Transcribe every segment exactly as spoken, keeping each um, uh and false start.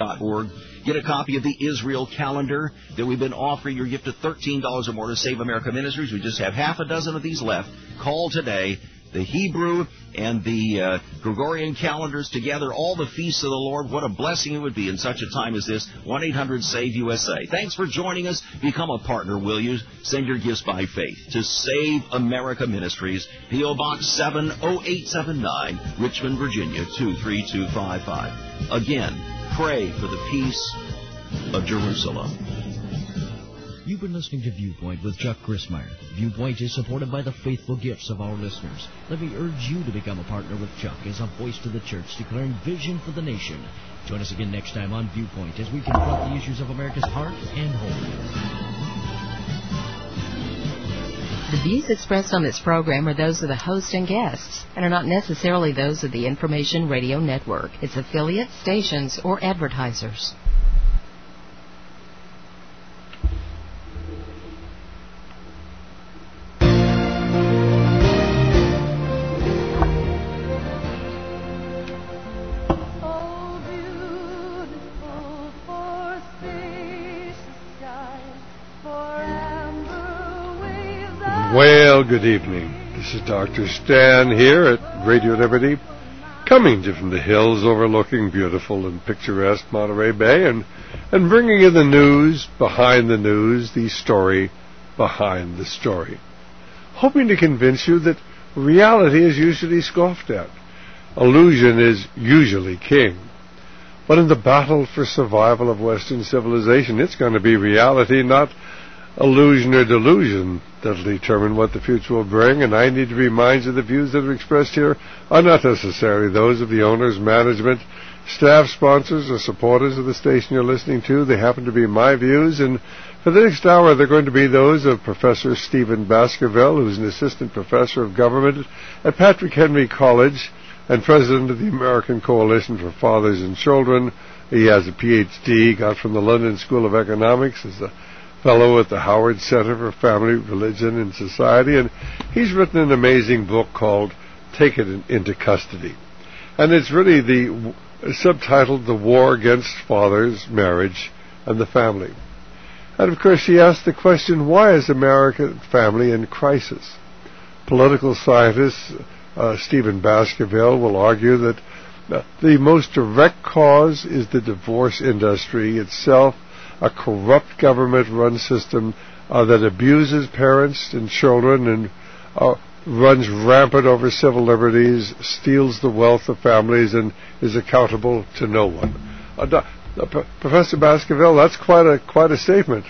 dot org. Get a copy of the Israel calendar that we've been offering your gift of thirteen dollars or more to Save America Ministries. We just have half a dozen of these left. Call today. The Hebrew and the uh, Gregorian calendars together, all the feasts of the Lord. What a blessing it would be in such a time as this. one eight hundred save U S A. Thanks for joining us. Become a partner, will you? Send your gifts by faith to Save America Ministries, P O. Box seven oh eight seven nine, Richmond, Virginia, two three two five five. Again, pray for the peace of Jerusalem. You've been listening to Viewpoint with Chuck Crismier. Viewpoint is supported by the faithful gifts of our listeners. Let me urge you to become a partner with Chuck as a voice to the church declaring vision for the nation. Join us again next time on Viewpoint as we confront the issues of America's heart and home. The views expressed on this program are those of the host and guests and are not necessarily those of the Information Radio Network, its affiliates, stations, or advertisers. Well, good evening. This is Doctor Stan here at Radio Liberty, coming to from the hills overlooking beautiful and picturesque Monterey Bay, and, and bringing you the news behind the news, the story behind the story. Hoping to convince you that reality is usually scoffed at. Illusion is usually king. But in the battle for survival of Western civilization, it's going to be reality, not illusion or delusion, that'll determine what the future will bring, and I need to remind you the views that are expressed here are not necessarily those of the owners, management, staff, sponsors, or supporters of the station you're listening to. They happen to be my views, and for the next hour they're going to be those of Professor Stephen Baskerville, who's an assistant professor of government at Patrick Henry College and president of the American Coalition for Fathers and Children. He has a P H D, got from the London School of Economics, is a fellow at the Howard Center for Family, Religion, and Society, and he's written an amazing book called Take It Into Custody. And it's really the subtitled The War Against Fathers, Marriage, and the Family. And of course he asked the question, why is American family in crisis? Political scientist uh, Stephen Baskerville will argue that uh, the most direct cause is the divorce industry itself, a corrupt government-run system uh, that abuses parents and children and uh, runs rampant over civil liberties, steals the wealth of families, and is accountable to no one. Uh, uh, P- Professor Baskerville, that's quite a quite a statement.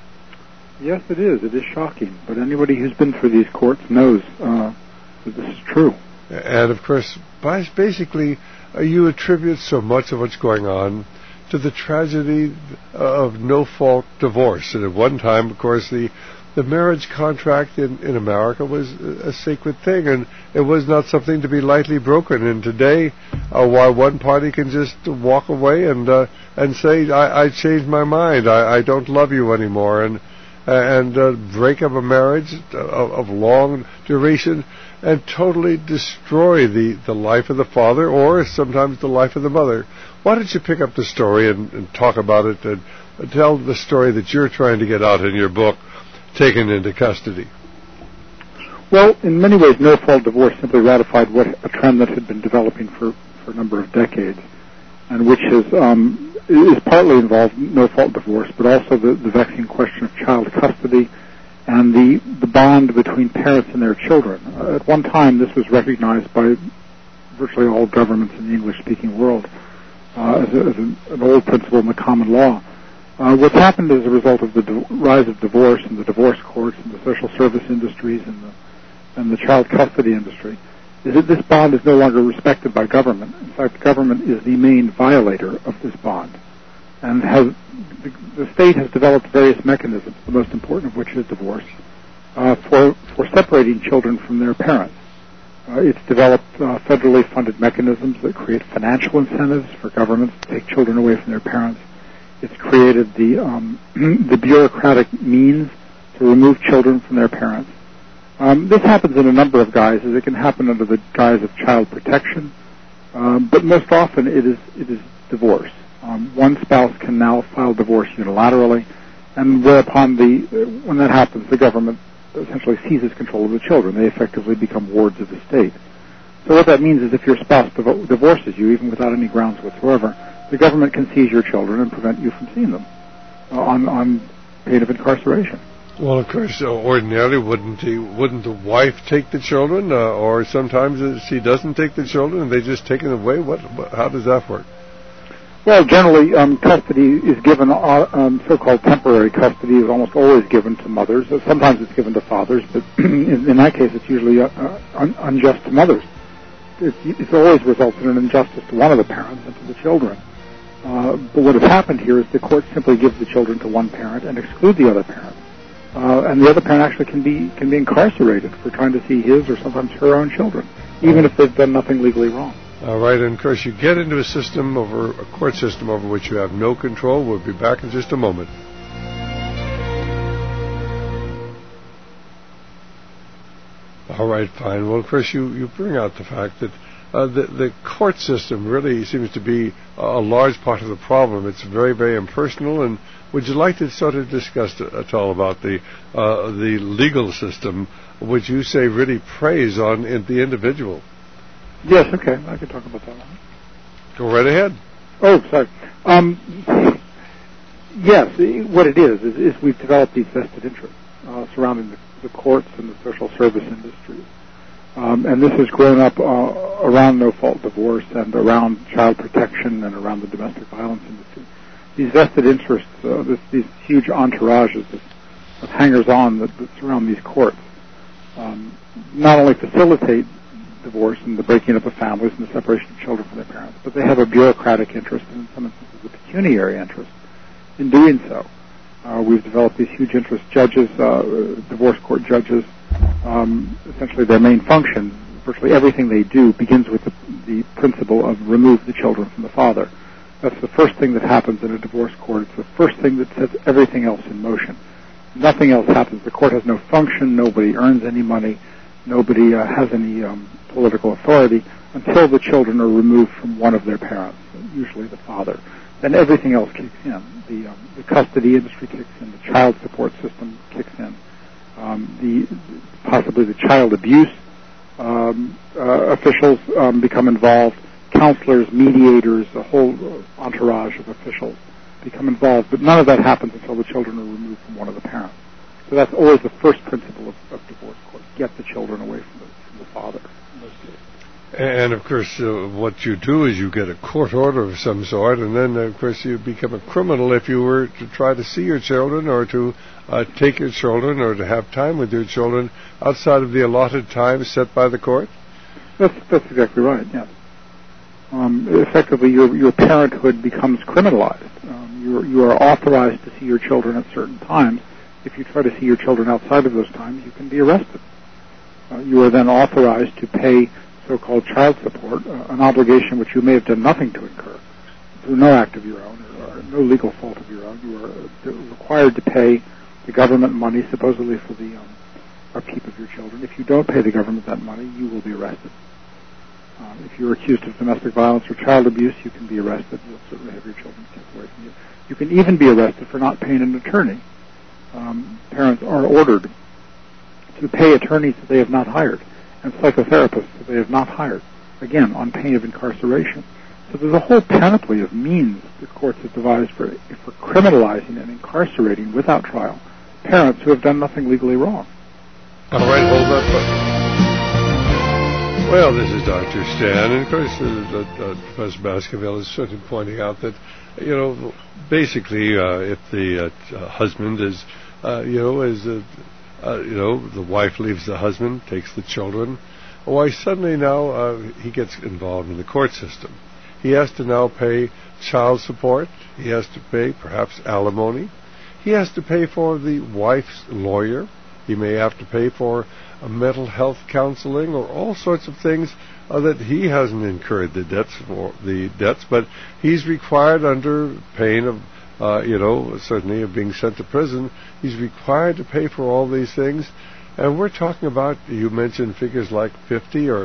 Yes, it is. It is shocking, but anybody who's been through these courts knows uh, that this is true. And of course, basically, uh, you attribute so much of what's going on to the tragedy of no-fault divorce. And at one time, of course, the the marriage contract in, in America was a sacred thing, and it was not something to be lightly broken. And today, uh, while one party can just walk away and uh, and say, I, I changed my mind, I, I don't love you anymore, and and uh, break up a marriage of, of long duration and totally destroy the, the life of the father or sometimes the life of the mother. Why don't you pick up the story and, and talk about it and tell the story that you're trying to get out in your book, Taken Into Custody? Well, in many ways, no-fault divorce simply ratified what a trend that had been developing for, for a number of decades, and which has um, is partly involved no-fault divorce, but also the, the vexing question of child custody and the, the bond between parents and their children. Uh, at one time, this was recognized by virtually all governments in the English-speaking world uh, as, a, as a, an old principle in the common law. Uh, what's happened as a result of the di- rise of divorce and the divorce courts and the social service industries and the, and the child custody industry is that this bond is no longer respected by government. In fact, government is the main violator of this bond, and has the, the state has developed various mechanisms, the most important of which is divorce, uh, for for separating children from their parents. Uh, it's developed uh, federally funded mechanisms that create financial incentives for governments to take children away from their parents. It's created the um, the bureaucratic means to remove children from their parents. Um, this happens in a number of guises. It can happen under the guise of child protection, um, but most often it is it is divorce. Um, one spouse can now file divorce unilaterally, and whereupon the when that happens, the government essentially seizes control of the children. They effectively become wards of the state. So what that means is if your spouse div- divorces you, even without any grounds whatsoever, the government can seize your children and prevent you from seeing them uh, on, on pain of incarceration. Well, of course, uh, ordinarily, wouldn't he, wouldn't the wife take the children, uh, or sometimes uh, she doesn't take the children and they just take them away? What, what? How does that work? Well, generally, um, custody is given, uh, um, so-called temporary custody is almost always given to mothers. Uh, sometimes it's given to fathers, but in, in that case, it's usually uh, uh, un- unjust to mothers. It's, it's always resulted in injustice to one of the parents and to the children. Uh, but what has happened here is the court simply gives the children to one parent and exclude the other parent. Uh, and the other parent actually can be can be incarcerated for trying to see his or sometimes her own children, even if they've done nothing legally wrong. All right, and of course you get into a system over a court system over which you have no control. We'll be back in just a moment. All right, fine. Well, of course you, you bring out the fact that uh, the the court system really seems to be a large part of the problem. It's very, very impersonal. And would you like to sort of discuss at all about the uh, the legal system, which you say really preys on in the individual? Yes, okay. I can talk about that one. Go right ahead. Oh, sorry. Um, yes, what it is, is, is we've developed these vested interests uh, surrounding the, the courts and the social service industries. Um, and this has grown up uh, around no-fault divorce and around child protection and around the domestic violence industry. These vested interests, uh, this, these huge entourages of, of hangers-on that, that surround these courts, um, not only facilitate divorce and the breaking up of families and the separation of children from their parents, but they have a bureaucratic interest and in some instances a pecuniary interest in doing so. Uh, we've developed these huge interests. Judges, uh, divorce court judges, um, essentially their main function, virtually everything they do begins with the, the principle of remove the children from the father. That's the first thing that happens in a divorce court. It's the first thing that sets everything else in motion. Nothing else happens. The court has no function. Nobody earns any money. Nobody uh, has any um, political authority until the children are removed from one of their parents, usually the father. Then everything else kicks in. The, um, the custody industry kicks in. The child support system kicks in. Um, the possibly the child abuse um, uh, officials um, become involved. Counselors, mediators, a whole entourage of officials become involved. But none of that happens until the children are removed from one of the parents. So that's always the first principle of, of divorce court: get the children away from the, from the father. In those cases. And, of course, uh, what you do is you get a court order of some sort, and then, of course, you become a criminal if you were to try to see your children or to uh, take your children or to have time with your children outside of the allotted time set by the court? That's, that's exactly right, yes. Um, effectively, your, your parenthood becomes criminalized. Um, you, are, you are authorized to see your children at certain times. If you try to see your children outside of those times, you can be arrested. Uh, you are then authorized to pay so-called child support, uh, an obligation which you may have done nothing to incur through no act of your own or, or no legal fault of your own. You are uh, required to pay the government money, supposedly for the um, upkeep of your children. If you don't pay the government that money, you will be arrested. Um, if you're accused of domestic violence or child abuse, you can be arrested. You'll certainly have your children kept away from you. You can even be arrested for not paying an attorney. Um, parents are ordered to pay attorneys that they have not hired and psychotherapists that they have not hired, again, on pain of incarceration. So there's a whole panoply of means the courts have devised for, for criminalizing and incarcerating without trial parents who have done nothing legally wrong. All right, hold that thought. Well, this is Doctor Stan, and of course, uh, uh, Professor Baskerville is certainly pointing out that, you know, basically, uh, if the uh, husband is, uh, you know, is a Uh, you know, the wife leaves the husband, takes the children. Why, suddenly now uh, he gets involved in the court system. He has to now pay child support. He has to pay perhaps alimony. He has to pay for the wife's lawyer. He may have to pay for uh, mental health counseling or all sorts of things uh, that he hasn't incurred the debts for the debts, but he's required under pain of Uh, you know, certainly of being sent to prison. He's required to pay for all these things. And we're talking about, you mentioned figures like fifty or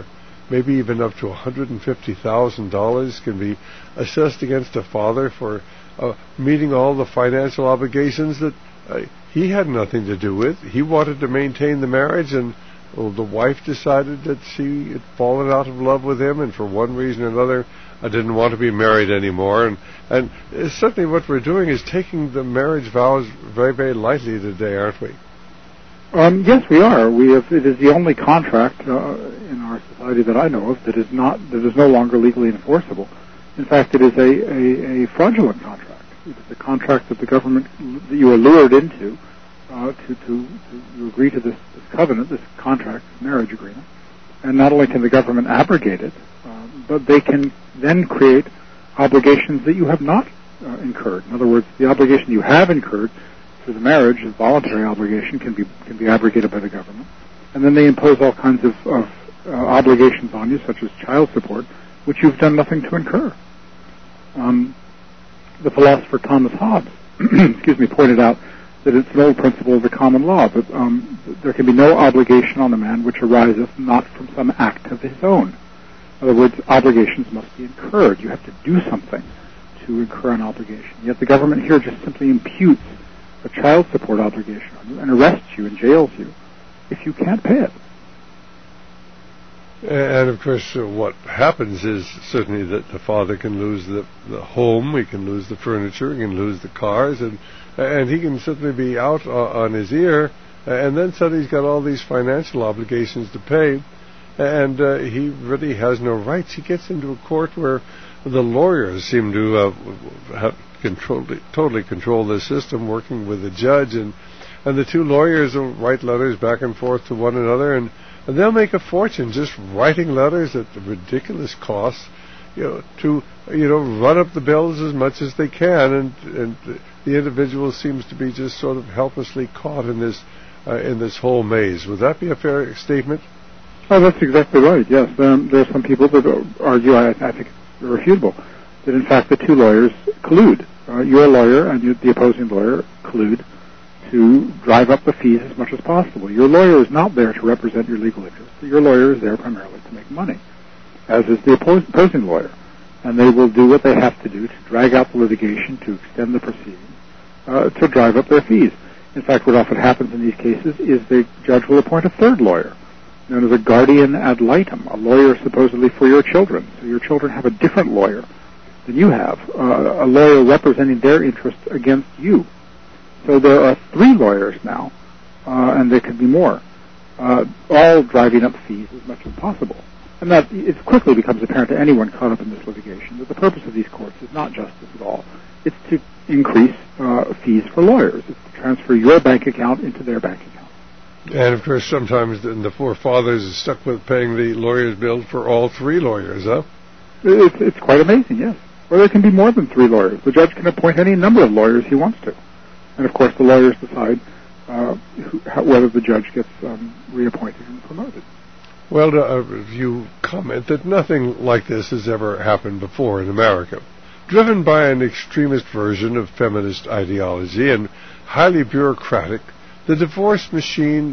maybe even up to one hundred fifty thousand dollars can be assessed against a father for uh, meeting all the financial obligations that uh, he had nothing to do with. He wanted to maintain the marriage, and well, the wife decided that she had fallen out of love with him, and for one reason or another, I didn't want to be married anymore. And and certainly what we're doing is taking the marriage vows very, very lightly today, aren't we? Um, yes, we are. We have. It is the only contract uh, in our society that I know of that is not that is no longer legally enforceable. In fact, it is a, a, a fraudulent contract. It is a contract that the government that you are lured into uh, to, to to you agree to this, this covenant, this contract, this marriage agreement, and not only can the government abrogate it, um, but they can then create obligations that you have not uh, incurred. In other words, the obligation you have incurred through the marriage, a voluntary obligation, can be can be abrogated by the government, and then they impose all kinds of, of uh, obligations on you, such as child support, which you've done nothing to incur. Um, the philosopher Thomas Hobbes, excuse me, pointed out that it's an old principle of the common law that um, there can be no obligation on a man which ariseth not from some act of his own. In other words, obligations must be incurred. You have to do something to incur an obligation. Yet the government here just simply imputes a child support obligation on you and arrests you and jails you if you can't pay it. And of course, uh, what happens is certainly that the father can lose the, the home, he can lose the furniture, he can lose the cars, and and he can certainly be out uh, on his ear, and then suddenly he's got all these financial obligations to pay, and uh, he really has no rights. He gets into a court where the lawyers seem to uh, have control, totally control the system, working with the judge, and and the two lawyers will write letters back and forth to one another, and, and they'll make a fortune just writing letters at ridiculous costs, you know, to you know run up the bills as much as they can, and and the individual seems to be just sort of helplessly caught in this uh, in this whole maze. Would that be a fair statement? Oh, that's exactly right. Yes, um, there are some people that argue, I, I think, irrefutable, that in fact the two lawyers collude. Uh, your lawyer and you, the opposing lawyer collude to drive up the fees as much as possible. Your lawyer is not there to represent your legal interests. Your lawyer is there primarily to make money, as is the oppos- opposing lawyer. And they will do what they have to do to drag out the litigation, to extend the proceedings, uh, to drive up their fees. In fact, what often happens in these cases is the judge will appoint a third lawyer, known as a guardian ad litem, a lawyer supposedly for your children. So your children have a different lawyer than you have, uh, a lawyer representing their interests against you. So there are three lawyers now, uh, and there could be more, uh, all driving up fees as much as possible. And that it quickly becomes apparent to anyone caught up in this litigation that the purpose of these courts is not justice at all. It's to increase uh, fees for lawyers. It's to transfer your bank account into their bank account. And, of course, sometimes the, the poor fathers are stuck with paying the lawyer's bill for all three lawyers, huh? It's, it's quite amazing, yes. Or there can be more than three lawyers. The judge can appoint any number of lawyers he wants to. And, of course, the lawyers decide uh, who, how, whether the judge gets um, reappointed and promoted. Well, uh, you comment that nothing like this has ever happened before in America. Driven by an extremist version of feminist ideology and highly bureaucratic, the divorce machine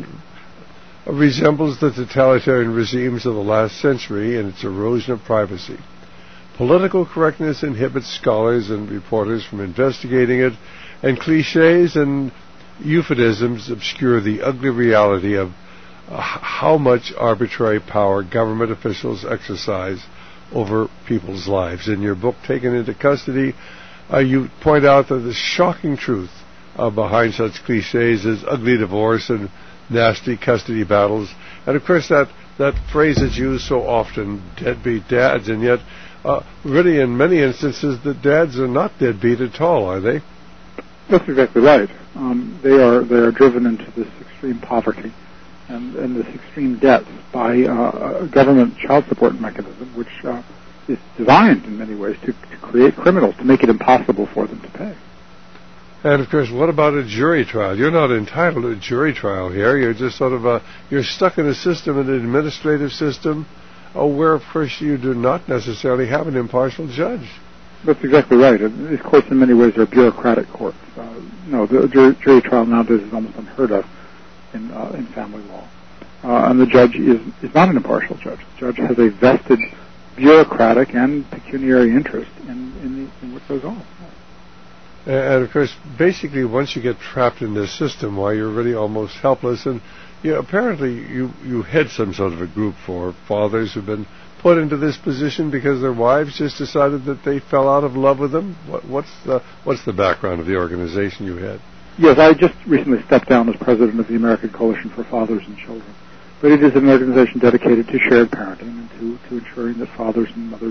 resembles the totalitarian regimes of the last century in its erosion of privacy. Political correctness inhibits scholars and reporters from investigating it, and cliches and euphemisms obscure the ugly reality of uh, how much arbitrary power government officials exercise over people's lives. In your book, Taken into Custody, uh, you point out that the shocking truth uh, behind such cliches is ugly divorce and nasty custody battles. And, of course, that, that phrase is used so often, deadbeat dads, and yet uh, really in many instances the dads are not deadbeat at all, are they? That's exactly right. Um, they are they are driven into this extreme poverty and, and this extreme debt by uh, a government child support mechanism, which uh, is designed in many ways to, to create criminals, to make it impossible for them to pay. And of course, what about a jury trial? You're not entitled to a jury trial here. You're just sort of a, you're stuck in a system, an administrative system, uh, where of course you do not necessarily have an impartial judge. That's exactly right. And these courts, in many ways, are bureaucratic courts. Uh, no, the jury, jury trial nowadays is almost unheard of in uh, in family law. uh, and the judge is, is not an impartial judge. The judge has a vested bureaucratic and pecuniary interest in, in, the, in what goes on. And, of course, basically, once you get trapped in this system, why you're really almost helpless. And you know, apparently you, you head some sort of a group for fathers who've been put into this position because their wives just decided that they fell out of love with them. What, what's the what's the background of the organization you head? Yes, I just recently stepped down as president of the American Coalition for Fathers and Children. But it is an organization dedicated to shared parenting and to, to ensuring that fathers and mothers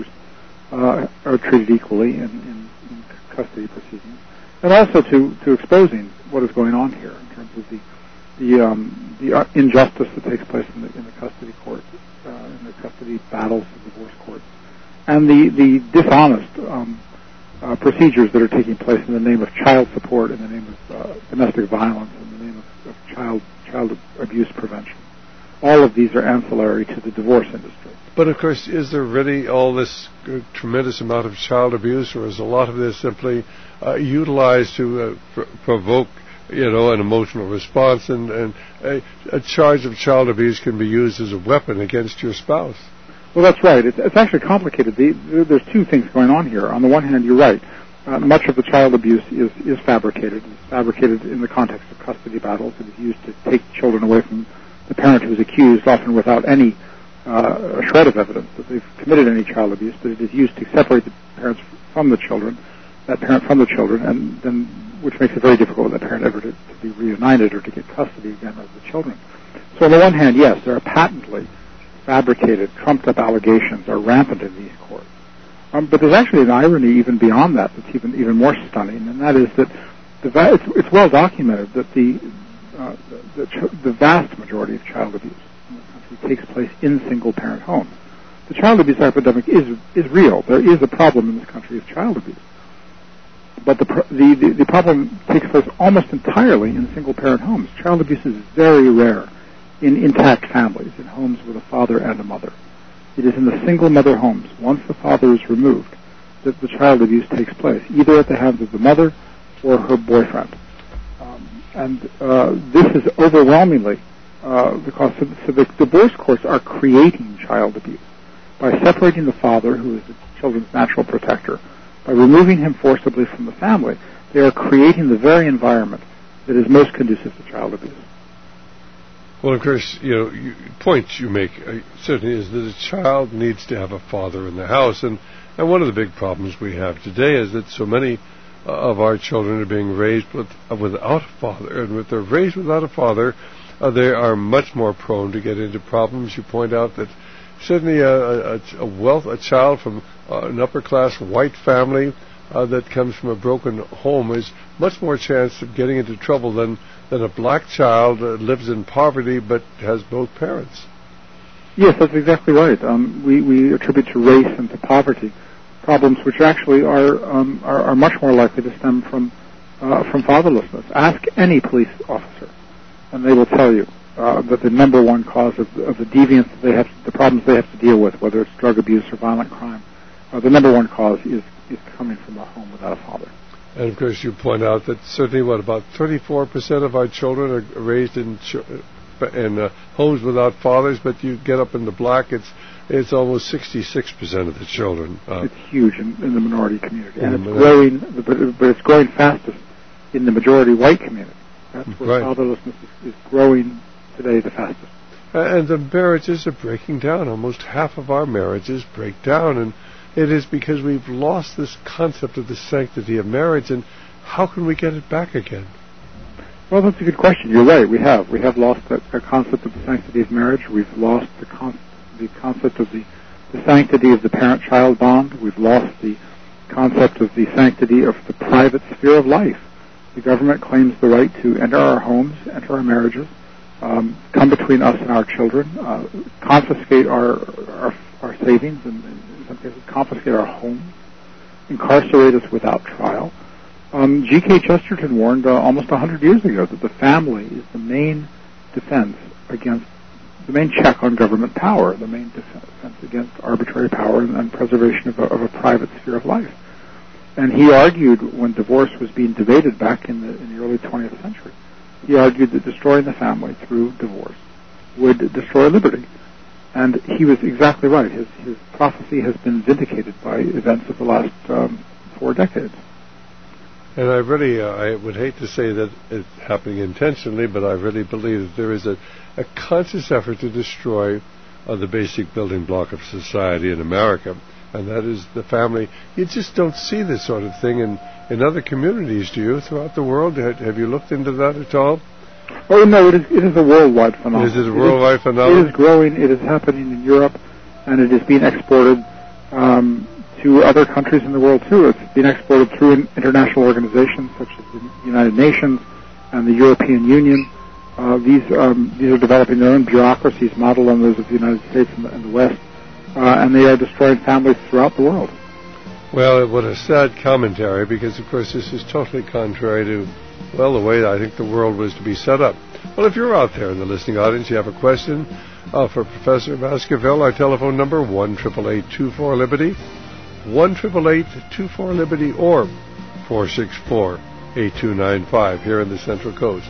uh, are treated equally in, in, in custody proceedings, and also to, to exposing what is going on here in terms of the the, um, the uh, injustice that takes place in the, in the custody court, uh, in the custody battles of divorce courts, and the the dishonest um, uh, procedures that are taking place in the name of child support, in the name of uh, domestic violence, in the name of, of child child abuse prevention. All of these are ancillary to the divorce industry. But, of course, is there really all this uh, tremendous amount of child abuse, or is a lot of this simply uh, utilized to uh, pr- provoke, you know, an emotional response, and, and a, a charge of child abuse can be used as a weapon against your spouse? Well, that's right. It's, it's actually complicated. The, there's two things going on here. On the one hand, you're right. Uh, much of the child abuse is, is fabricated. It's fabricated in the context of custody battles. It is used to take children away from the parent who is accused, often without any uh, a shred of evidence that they've committed any child abuse, but it is used to separate the parents from the children, that parent from the children, and then which makes it very difficult for that parent ever to, to be reunited or to get custody again of the children. So on the one hand, yes, there are patently fabricated, trumped-up allegations are rampant in these courts. Um, but there's actually an irony even beyond that that's even even more stunning, and that is that the va- it's, it's well documented that the Uh, the, the, the vast majority of child abuse in the country takes place in single-parent homes. The child abuse epidemic is is real. There is a problem in this country of child abuse, but the the, the, the problem takes place almost entirely in single-parent homes. Child abuse is very rare in intact families, in homes with a father and a mother. It is in the single-mother homes, once the father is removed, that the child abuse takes place, either at the hands of the mother or her boyfriend. And uh, this is overwhelmingly uh, because so, so the divorce courts are creating child abuse by separating the father, who is the children's natural protector, by removing him forcibly from the family. They are creating the very environment that is most conducive to child abuse. Well, of course, you know, you, points you make uh, certainly is that a child needs to have a father in the house, and and one of the big problems we have today is that so many of our children are being raised with, uh, without a father, and if they're raised without a father, uh, they are much more prone to get into problems. You point out that certainly a, a, a wealth, a child from uh, an upper-class white family uh, that comes from a broken home is much more chance of getting into trouble than, than a black child that lives in poverty but has both parents. Yes, that's exactly right. Um, we, we attribute to race and to poverty problems which actually are, um, are are much more likely to stem from uh, from fatherlessness. Ask any police officer, and they will tell you uh, that the number one cause of, of the deviance that they have, the problems they have to deal with, whether it's drug abuse or violent crime, uh, the number one cause is is coming from a home without a father. And of course, you point out that certainly, what about thirty-four percent of our children are raised in ch- in uh, homes without fathers, but you get up in the black, it's It's almost sixty-six percent of the children. Uh, it's huge in, in the minority community, and it's minority. growing, but, but it's growing fastest in the majority white community. That's where right. fatherlessness is, is growing today the fastest. Uh, and the marriages are breaking down. Almost half of our marriages break down, and it is because we've lost this concept of the sanctity of marriage. And how can we get it back again? Well, that's a good question. You're right. We have we have lost that, that concept of the sanctity of marriage. We've lost the concept. the concept of the, the sanctity of the parent-child bond. We've lost the concept of the sanctity of the private sphere of life. The government claims the right to enter our homes, enter our marriages, um, come between us and our children, uh, confiscate our, our our savings, and in some cases confiscate our homes, incarcerate us without trial. Um, G K Chesterton warned uh, almost one hundred years ago that the family is the main defense against the main check on government power, the main defense against arbitrary power and, and preservation of a, of a private sphere of life. And he argued when divorce was being debated back in the, in the early twentieth century, he argued that destroying the family through divorce would destroy liberty. And he was exactly right. His, his prophecy has been vindicated by events of the last um, four decades. And I really, uh, I would hate to say that it's happening intentionally, but I really believe that there is a, a conscious effort to destroy uh, the basic building block of society in America, and that is the family. You just don't see this sort of thing in, in other communities, do you, throughout the world? Have, have you looked into that at all? Oh, no, it is, it is a worldwide phenomenon. Is it a worldwide it is, phenomenon? It is growing. It is happening in Europe, and it is being exported um, to other countries in the world, too. It's being exported through international organizations such as the United Nations and the European Union. Uh, these um, these are developing their own bureaucracies modeled on those of the United States and the, and the West, uh, and they are destroying families throughout the world. Well, what a sad commentary, because, of course, this is totally contrary to, well, the way I think the world was to be set up. Well, if you're out there in the listening audience, you have a question uh, for Professor Baskerville, our telephone number, one eight eight eight, two four, Liberty, one eight eight eight, two four, Liberty, or four six four, eight two nine five here in the Central Coast.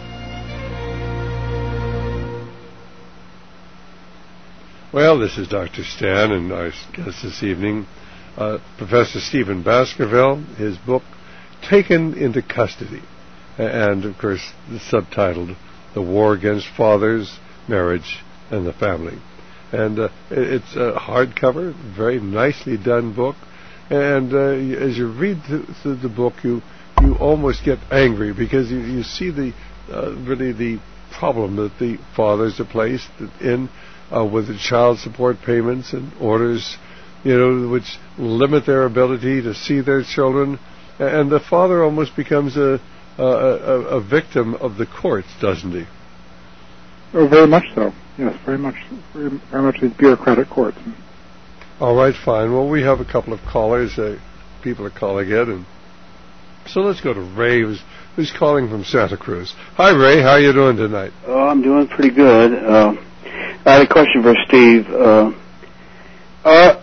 Well, this is Doctor Stan, and our guest this evening, uh, Professor Stephen Baskerville, his book, Taken into Custody, and, of course, subtitled The War Against Fathers, Marriage, and the Family. And uh, it's a hardcover, very nicely done book, and uh, as you read through the book, you you almost get angry, because you, you see the uh, really the problem that the fathers are placed in uh, with the child support payments and orders, you know, which limit their ability to see their children, and the father almost becomes a a, a, a victim of the courts, doesn't he? Oh, very much so. Yes, very much, very, very much these bureaucratic courts. All right, fine. Well, we have a couple of callers. Uh, people are calling in, and so let's go to Ray, who's, who's calling from Santa Cruz. Hi, Ray. How are you doing tonight? Oh, I'm doing pretty good. Uh, I had a question for Steve. Uh, uh,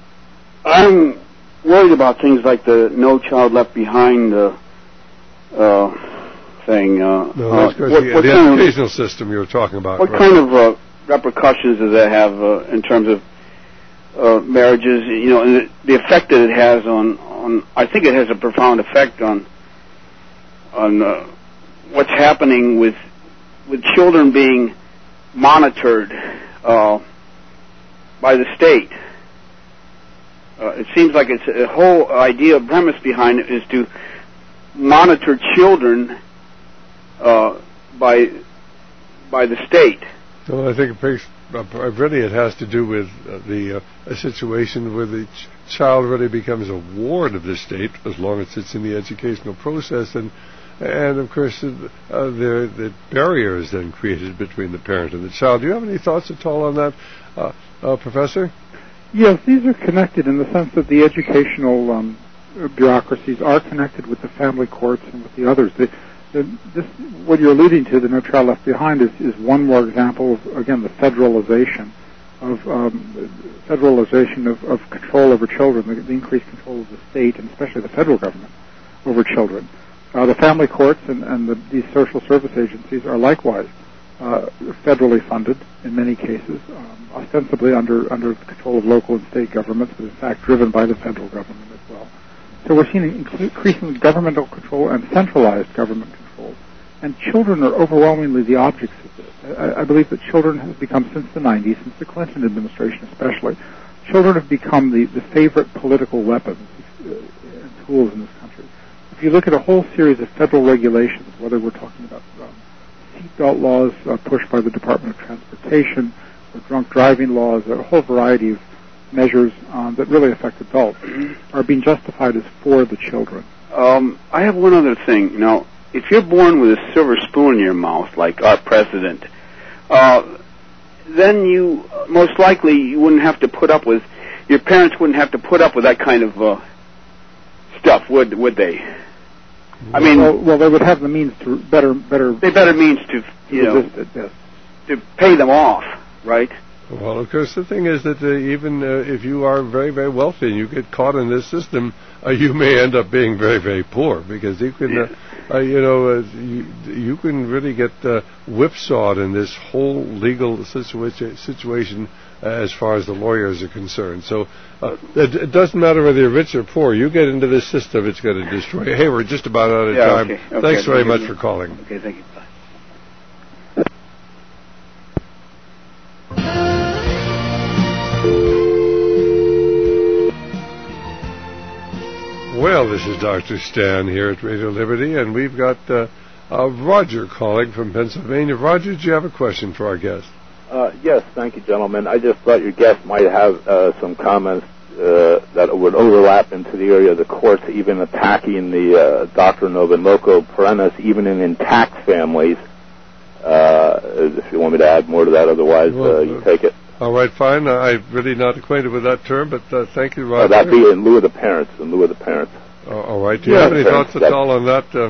I'm worried about things like the No Child Left Behind uh, uh, thing. Uh, no, that's uh, what, what the kind educational of, system you were talking about. What right? kind of uh, repercussions does that have uh, in terms of uh, marriages? You know, and the, the effect that it has on, on. I think it has a profound effect on on uh, what's happening with with children being monitored uh, by the state. Uh, it seems like it's a whole idea, premise behind it is to monitor children uh, by by the state. Well, I think it makes, uh, really it has to do with uh, the uh, a situation where the ch- child really becomes a ward of the state as long as it's in the educational process, and and of course uh, the the barrier is then created between the parent and the child. Do you have any thoughts at all on that, uh, uh, Professor? Yes, these are connected in the sense that the educational um, bureaucracies are connected with the family courts and with the others. The, the, this, what you're alluding to, the No Child Left Behind, is, is one more example of, again, the federalization of um, federalization of, of control over children, the, the increased control of the state and especially the federal government over children. Uh, the family courts and, and the, these social service agencies are likewise uh, federally funded in many cases, um, ostensibly under under the control of local and state governments, but in fact driven by the federal government as well. So we're seeing increasingly governmental control and centralized government control, and children are overwhelmingly the objects of this. I, I believe that children have become, since the nineties, since the Clinton administration especially, children have become the, the favorite political weapons uh, and tools in this country. If you look at a whole series of federal regulations, whether we're talking about um, seatbelt laws uh, pushed by the Department of Transportation, or drunk driving laws, or a whole variety of measures um, that really affect adults, are being justified as for the children. Um, I have one other thing. You know, if you're born with a silver spoon in your mouth, like our president, uh, then you most likely you wouldn't have to put up with, your parents wouldn't have to put up with that kind of uh, stuff, would would they? I mean, well, well, they would have the means to better, better. They better means to, you to know, resist it, yes. to pay them off, right? Well, of course, the thing is that uh, even uh, if you are very, very wealthy and you get caught in this system, uh, you may end up being very, very poor, because you can, uh, uh, you know, uh, you, you can really get uh, whipsawed in this whole legal situa- situation uh, as far as the lawyers are concerned. So uh, it, it doesn't matter whether you're rich or poor. You get into this system, it's going to destroy you. Hey, we're just about out of yeah, time. Okay. Okay. Thanks very okay. much for calling. Okay, thank you. Bye. Well, this is Doctor Stan here at Radio Liberty, and we've got uh, uh, Roger calling from Pennsylvania. Roger, do you have a question for our guest? Uh, yes, thank you, gentlemen. I just thought your guest might have uh, some comments uh, that would overlap into the area of the courts, even attacking the uh, doctrine of in loco parentis, even in intact families. Uh, if you want me to add more to that, otherwise well, uh, you take it. All right, fine. Uh, I'm really not acquainted with that term, but uh, thank you, Roger. Uh, that'd be in lieu of the parents, in lieu of the parents. Uh, all right. Do you yeah, have any thoughts at all on that? Uh,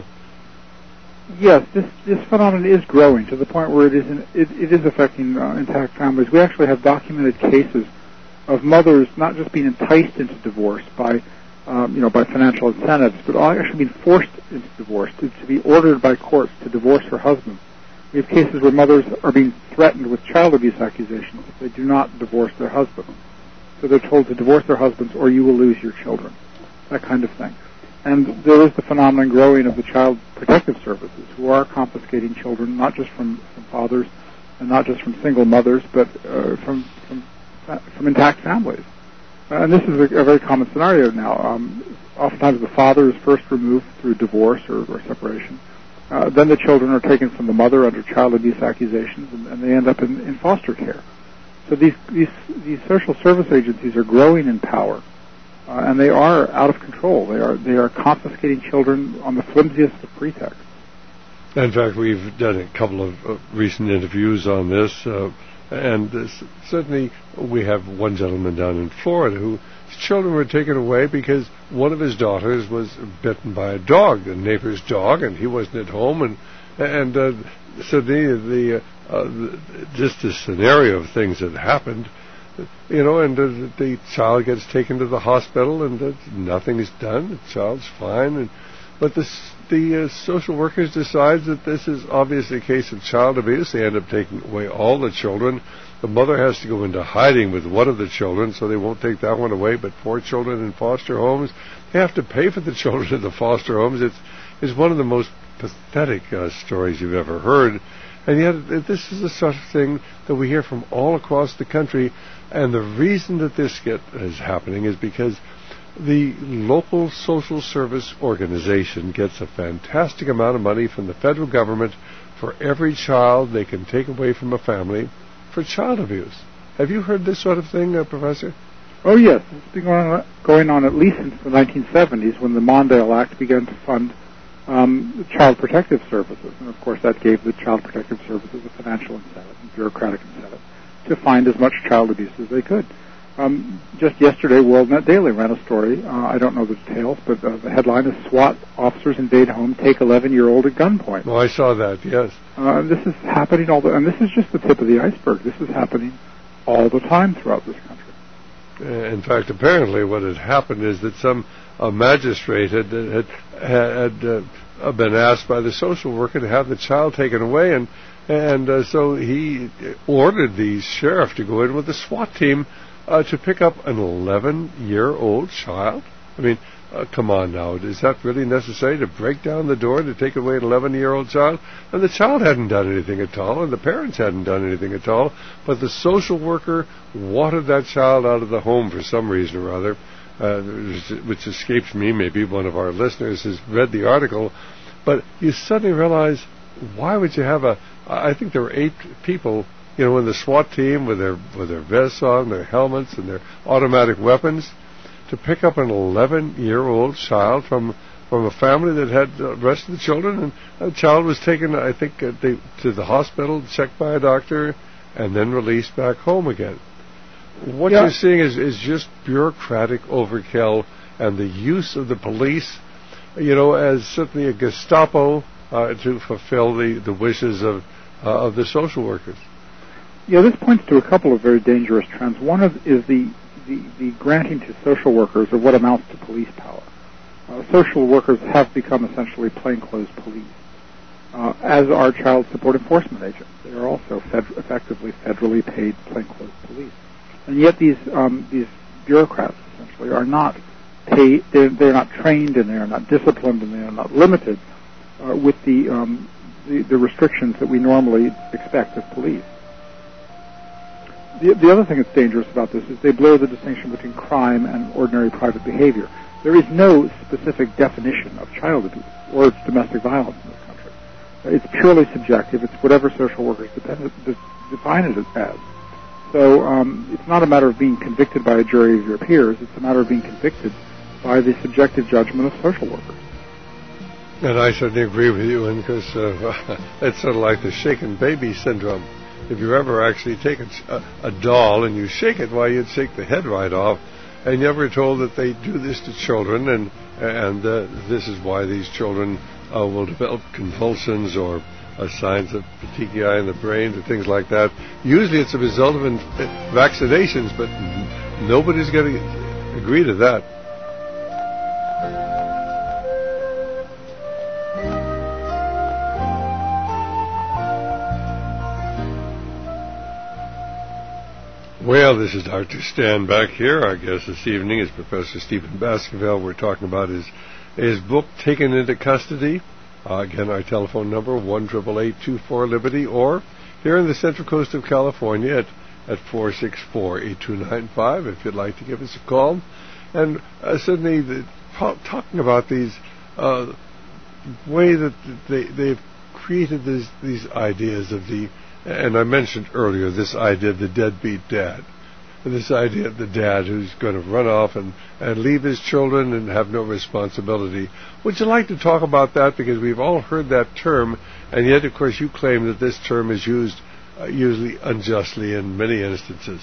Yes, this this phenomenon is growing to the point where it is in, it, it is affecting uh, intact families. We actually have documented cases of mothers not just being enticed into divorce by um, you know by financial incentives, but actually being forced into divorce to, to be ordered by courts to divorce her husband. We have cases where mothers are being threatened with child abuse accusations if they do not divorce their husband. So they're told to divorce their husbands or you will lose your children. That kind of thing. And there is the phenomenon growing of the Child Protective Services, who are confiscating children, not just from, from fathers and not just from single mothers, but uh, from, from from intact families. Uh, and this is a, a very common scenario now. Um, oftentimes the father is first removed through divorce or, or separation. Uh, then the children are taken from the mother under child abuse accusations, and, and they end up in, in foster care. So these, these these social service agencies are growing in power. Uh, and they are out of control. They are they are confiscating children on the flimsiest of pretexts. In fact, we've done a couple of uh, recent interviews on this, uh, and uh, certainly we have one gentleman down in Florida whose children were taken away because one of his daughters was bitten by a dog, a neighbor's dog, and he wasn't at home, and and uh, so the the, uh, uh, the just the scenario of things that happened. You know, and uh, the child gets taken to the hospital, and uh, nothing is done. The child's fine, and but the the uh, social workers decide that this is obviously a case of child abuse. They end up taking away all the children. The mother has to go into hiding with one of the children, so they won't take that one away. But four children in foster homes, they have to pay for the children in the foster homes. It's it's one of the most pathetic uh, stories you've ever heard. And yet, this is the sort of thing that we hear from all across the country. And the reason that this get, is happening is because the local social service organization gets a fantastic amount of money from the federal government for every child they can take away from a family for child abuse. Have you heard this sort of thing, uh, Professor? Oh, yes. It's been going on, going on at least since the nineteen seventies when the Mondale Act began to fund um, Child Protective Services. And, of course, that gave the Child Protective Services a financial incentive, a bureaucratic incentive, to find as much child abuse as they could. Um, just yesterday, WorldNet Daily ran a story. Uh, I don't know the details, but uh, the headline is SWAT officers invade home, take eleven-year-old at gunpoint. Well, I saw that, yes. Uh, this is happening all the, and this is just the tip of the iceberg. This is happening all the time throughout this country. Uh, in fact, apparently what had happened is that some uh, magistrate had had, had uh, been asked by the social worker to have the child taken away, and And uh, so he ordered the sheriff to go in with the SWAT team uh, to pick up an eleven-year-old child. I mean, uh, come on now. Is that really necessary to break down the door to take away an eleven-year-old child? And the child hadn't done anything at all, and the parents hadn't done anything at all, but the social worker wanted that child out of the home for some reason or other, uh, which escapes me. Maybe one of our listeners has read the article. But you suddenly realize, why would you have a... I think there were eight people, you know, in the SWAT team with their with their vests on, their helmets, and their automatic weapons, to pick up an eleven-year-old child from from a family that had the rest of the children, and the child was taken, I think, uh, they, to the hospital, checked by a doctor, and then released back home again. What yeah. you're seeing is is just bureaucratic overkill and the use of the police, you know, as certainly a Gestapo uh, to fulfill the, the wishes of uh, of the social workers. Yeah, this points to a couple of very dangerous trends. One of, is the, the, the granting to social workers of what amounts to police power. uh, social workers have become essentially plainclothes police, uh, as are child support enforcement agents. They are also fed- effectively federally paid plainclothes police. And yet these um, these bureaucrats essentially are not paid, they're, they're not trained, and they are not disciplined, and they are not limited uh, with the, um, the the restrictions that we normally expect of police. The, the other thing that's dangerous about this is they blur the distinction between crime and ordinary private behavior. There is no specific definition of child abuse or domestic violence in this country. It's purely subjective. It's whatever social workers depend, de- define it as. So um, it's not a matter of being convicted by a jury of your peers. It's a matter of being convicted by the subjective judgment of social workers. And I certainly agree with you, and because uh, it's sort of like the shaken baby syndrome. If you ever actually take a, a doll and you shake it, why, you'd shake the head right off. And you ever told that they do this to children, and and uh, this is why these children uh, will develop convulsions or uh, signs of petechiae in the brain and things like that. Usually it's a result of in- vaccinations, but n- nobody's going to agree to that. Well, this is Doctor Stan back here. Our guest this evening is Professor Stephen Baskerville. We're talking about his his book, Taken into Custody. Uh, again, our telephone number, one eight eight eight, two four, Liberty, or here in the Central Coast of California at, at four six four, eight two nine five, if you'd like to give us a call. And uh, certainly, the, talking about these uh, way that they, they've created these, these ideas of the, and I mentioned earlier this idea of the deadbeat dad, and this idea of the dad who's going to run off and, and leave his children and have no responsibility. Would you like to talk about that? Because we've all heard that term, and yet, of course, you claim that this term is used uh, usually unjustly in many instances.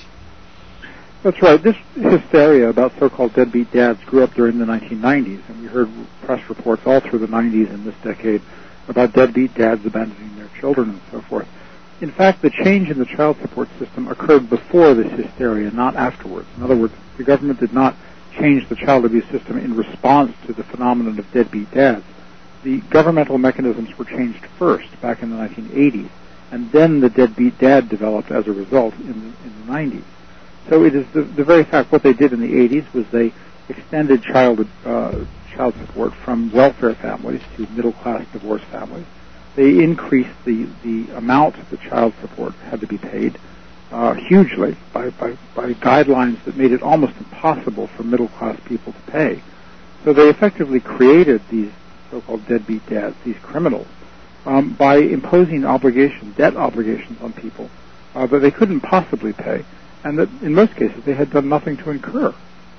That's right. This hysteria about so-called deadbeat dads grew up during the nineteen nineties, and we heard press reports all through the nineties and this decade about deadbeat dads abandoning their children and so forth. In fact, the change in the child support system occurred before this hysteria, not afterwards. In other words, the government did not change the child abuse system in response to the phenomenon of deadbeat dads. The governmental mechanisms were changed first, back in the nineteen eighties, and then the deadbeat dad developed as a result in the, in the nineties. So it is the, the very fact what they did in the eighties was they extended child uh, child support from welfare families to middle-class divorced families. They increased the, the amount the child support had to be paid uh, hugely by, by, by guidelines that made it almost impossible for middle-class people to pay. So they effectively created these so-called deadbeat dads, these criminals, um, by imposing obligations, debt obligations on people uh, that they couldn't possibly pay, and that in most cases they had done nothing to incur.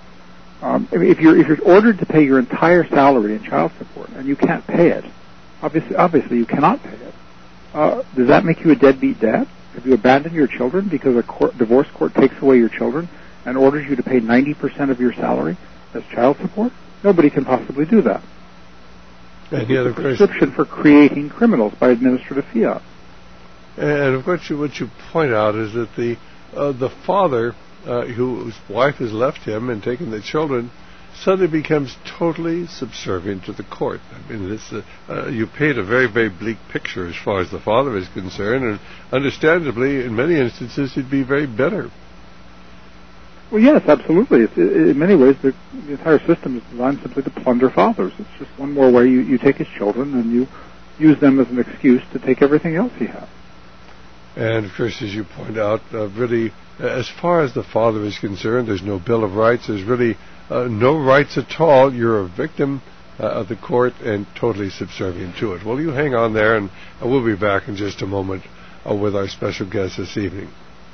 Um, if you're if you're ordered to pay your entire salary in child support and you can't pay it, Obviously, obviously, you cannot pay it. Uh, does that make you a deadbeat dad? Have you abandoned your children because a court, divorce court takes away your children and orders you to pay ninety percent of your salary as child support? Nobody can possibly do that. And the other prescription for creating criminals by administrative fiat. And of course, what you point out is that the uh, the father, uh, whose wife has left him and taken the children, suddenly becomes totally subservient to the court. I mean, this, uh, uh, you paint a very, very bleak picture as far as the father is concerned, and understandably, in many instances, he'd be very bitter. Well, yes, absolutely. It's, in many ways, the, the entire system is designed simply to plunder fathers. It's just one more way you, you take his children and you use them as an excuse to take everything else he has. And, of course, as you point out, uh, really, as far as the father is concerned, there's no Bill of Rights. There's really Uh, no rights at all. You're a victim uh, of the court and totally subservient to it. Well, you hang on there, and uh, we'll be back in just a moment uh, with our special guest this evening.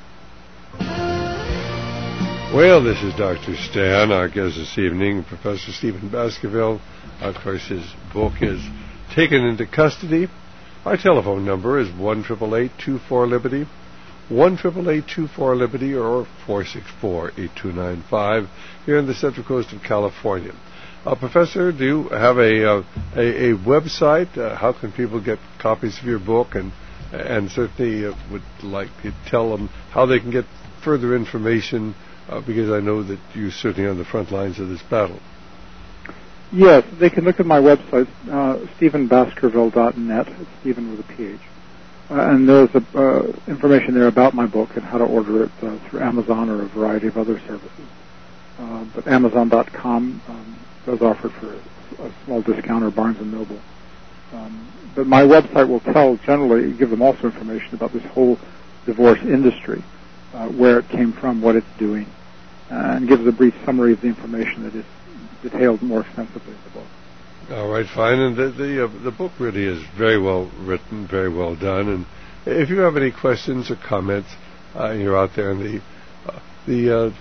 Well, this is Doctor Stan. Our guest this evening, Professor Stephen Baskerville. Of course, his book is Taken into Custody. Our telephone number is one eight eight eight, two four, Liberty. one eight eight eight, two four, Liberty, or four six four, eight two nine five here in the Central Coast of California. Uh, Professor, do you have a uh, a, a website? Uh, how can people get copies of your book? And and certainly uh, would like to tell them how they can get further information, uh, because I know that you're certainly on the front lines of this battle. Yes, they can look at my website, uh, stephen baskerville dot net. It's Stephen with a P H. Uh, and there's a, uh, information there about my book and how to order it uh, through Amazon or a variety of other services. Uh, but Amazon dot com um, does offer it for a, a small discount, or Barnes and Noble. Um, but my website will tell, generally, give them also information about this whole divorce industry, uh, where it came from, what it's doing, uh, and gives a brief summary of the information that is detailed more extensively in the book. All right, fine. And the the, uh, the book really is very well written, very well done. And if you have any questions or comments, uh, and you're out there in the uh, the uh,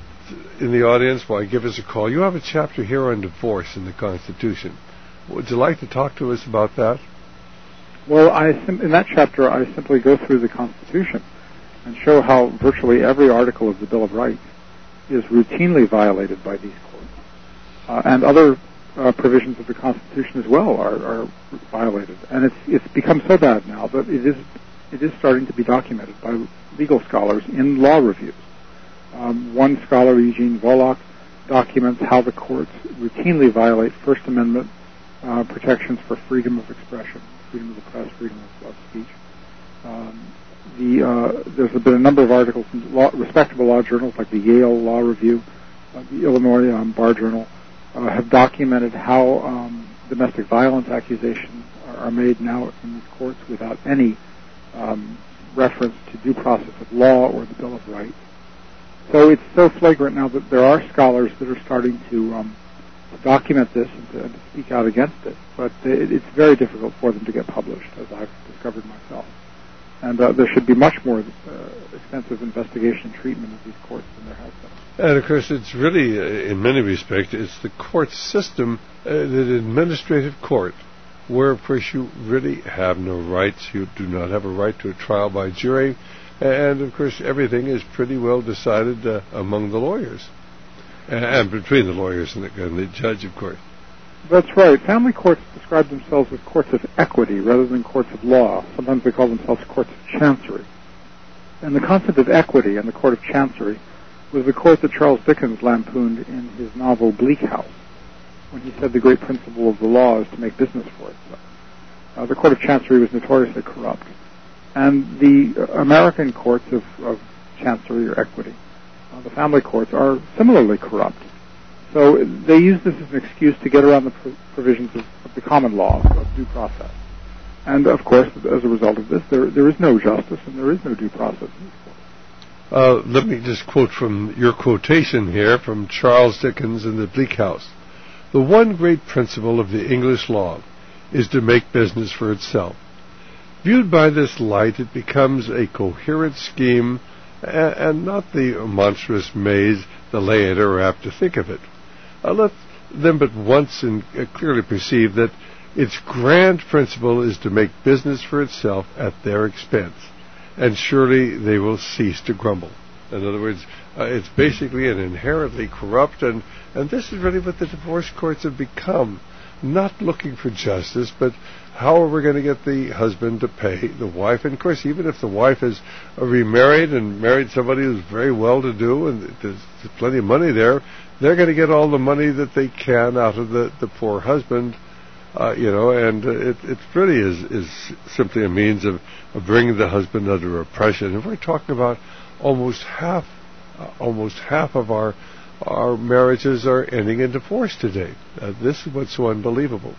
in the audience, why, give us a call. You have a chapter here on divorce in the Constitution. Would you like to talk to us about that? Well, I sim- in that chapter, I simply go through the Constitution and show how virtually every article of the Bill of Rights is routinely violated by these courts. Uh, and other uh, provisions of the Constitution as well are, are violated. And it's it's become so bad now that it is it is starting to be documented by legal scholars in law reviews. Um, one scholar, Eugene Volokh, documents how the courts routinely violate First Amendment uh, protections for freedom of expression, freedom of the press, freedom of, of speech. Um, the uh, there's been a number of articles in law, respectable law journals like the Yale Law Review, uh, the Illinois um, Bar Journal, uh, have documented how um, domestic violence accusations are, are made now in these courts without any um, reference to due process of law or the Bill of Rights. So it's so flagrant now that there are scholars that are starting to, um, to document this and to, and to speak out against it, but it, it's very difficult for them to get published, as I've discovered myself. And uh, there should be much more uh, extensive investigation and treatment of these courts than there has been. And, of course, it's really, uh, in many respects, it's the court system, uh, the administrative court, where, of course, you really have no rights. You do not have a right to a trial by jury. And, of course, everything is pretty well decided uh, among the lawyers, and, and between the lawyers and the, and the judge, of course. That's right. Family courts describe themselves as courts of equity rather than courts of law. Sometimes they call themselves courts of chancery. And the concept of equity and the court of chancery was the court that Charles Dickens lampooned in his novel Bleak House, when he said the great principle of the law is to make business for itself. Uh, the court of chancery was notoriously corrupt. And the uh, American courts of, of chancery or equity, uh, the family courts, are similarly corrupt. So they use this as an excuse to get around the pr- provisions of, of the common law of due process. And, of course, as a result of this, there there is no justice and there is no due process in these courts. Uh, let me just quote from your quotation here from Charles Dickens in the Bleak House. The one great principle of the English law is to make business for itself. Viewed by this light, it becomes a coherent scheme and, and not the monstrous maze the lay are apt to think of it. Uh, let them but once and uh, clearly perceive that its grand principle is to make business for itself at their expense, and surely they will cease to grumble. In other words, uh, it's basically an inherently corrupt, and, and this is really what the divorce courts have become, not looking for justice, but how are we going to get the husband to pay the wife? And, of course, even if the wife is uh, remarried and married somebody who's very well-to-do and there's plenty of money there, they're going to get all the money that they can out of the, the poor husband, uh, you know, and uh, it, it really is, is simply a means of, of bringing the husband under oppression. And we're talking about almost half, uh, almost half of our our marriages are ending in divorce today. Uh, this is what's so unbelievable.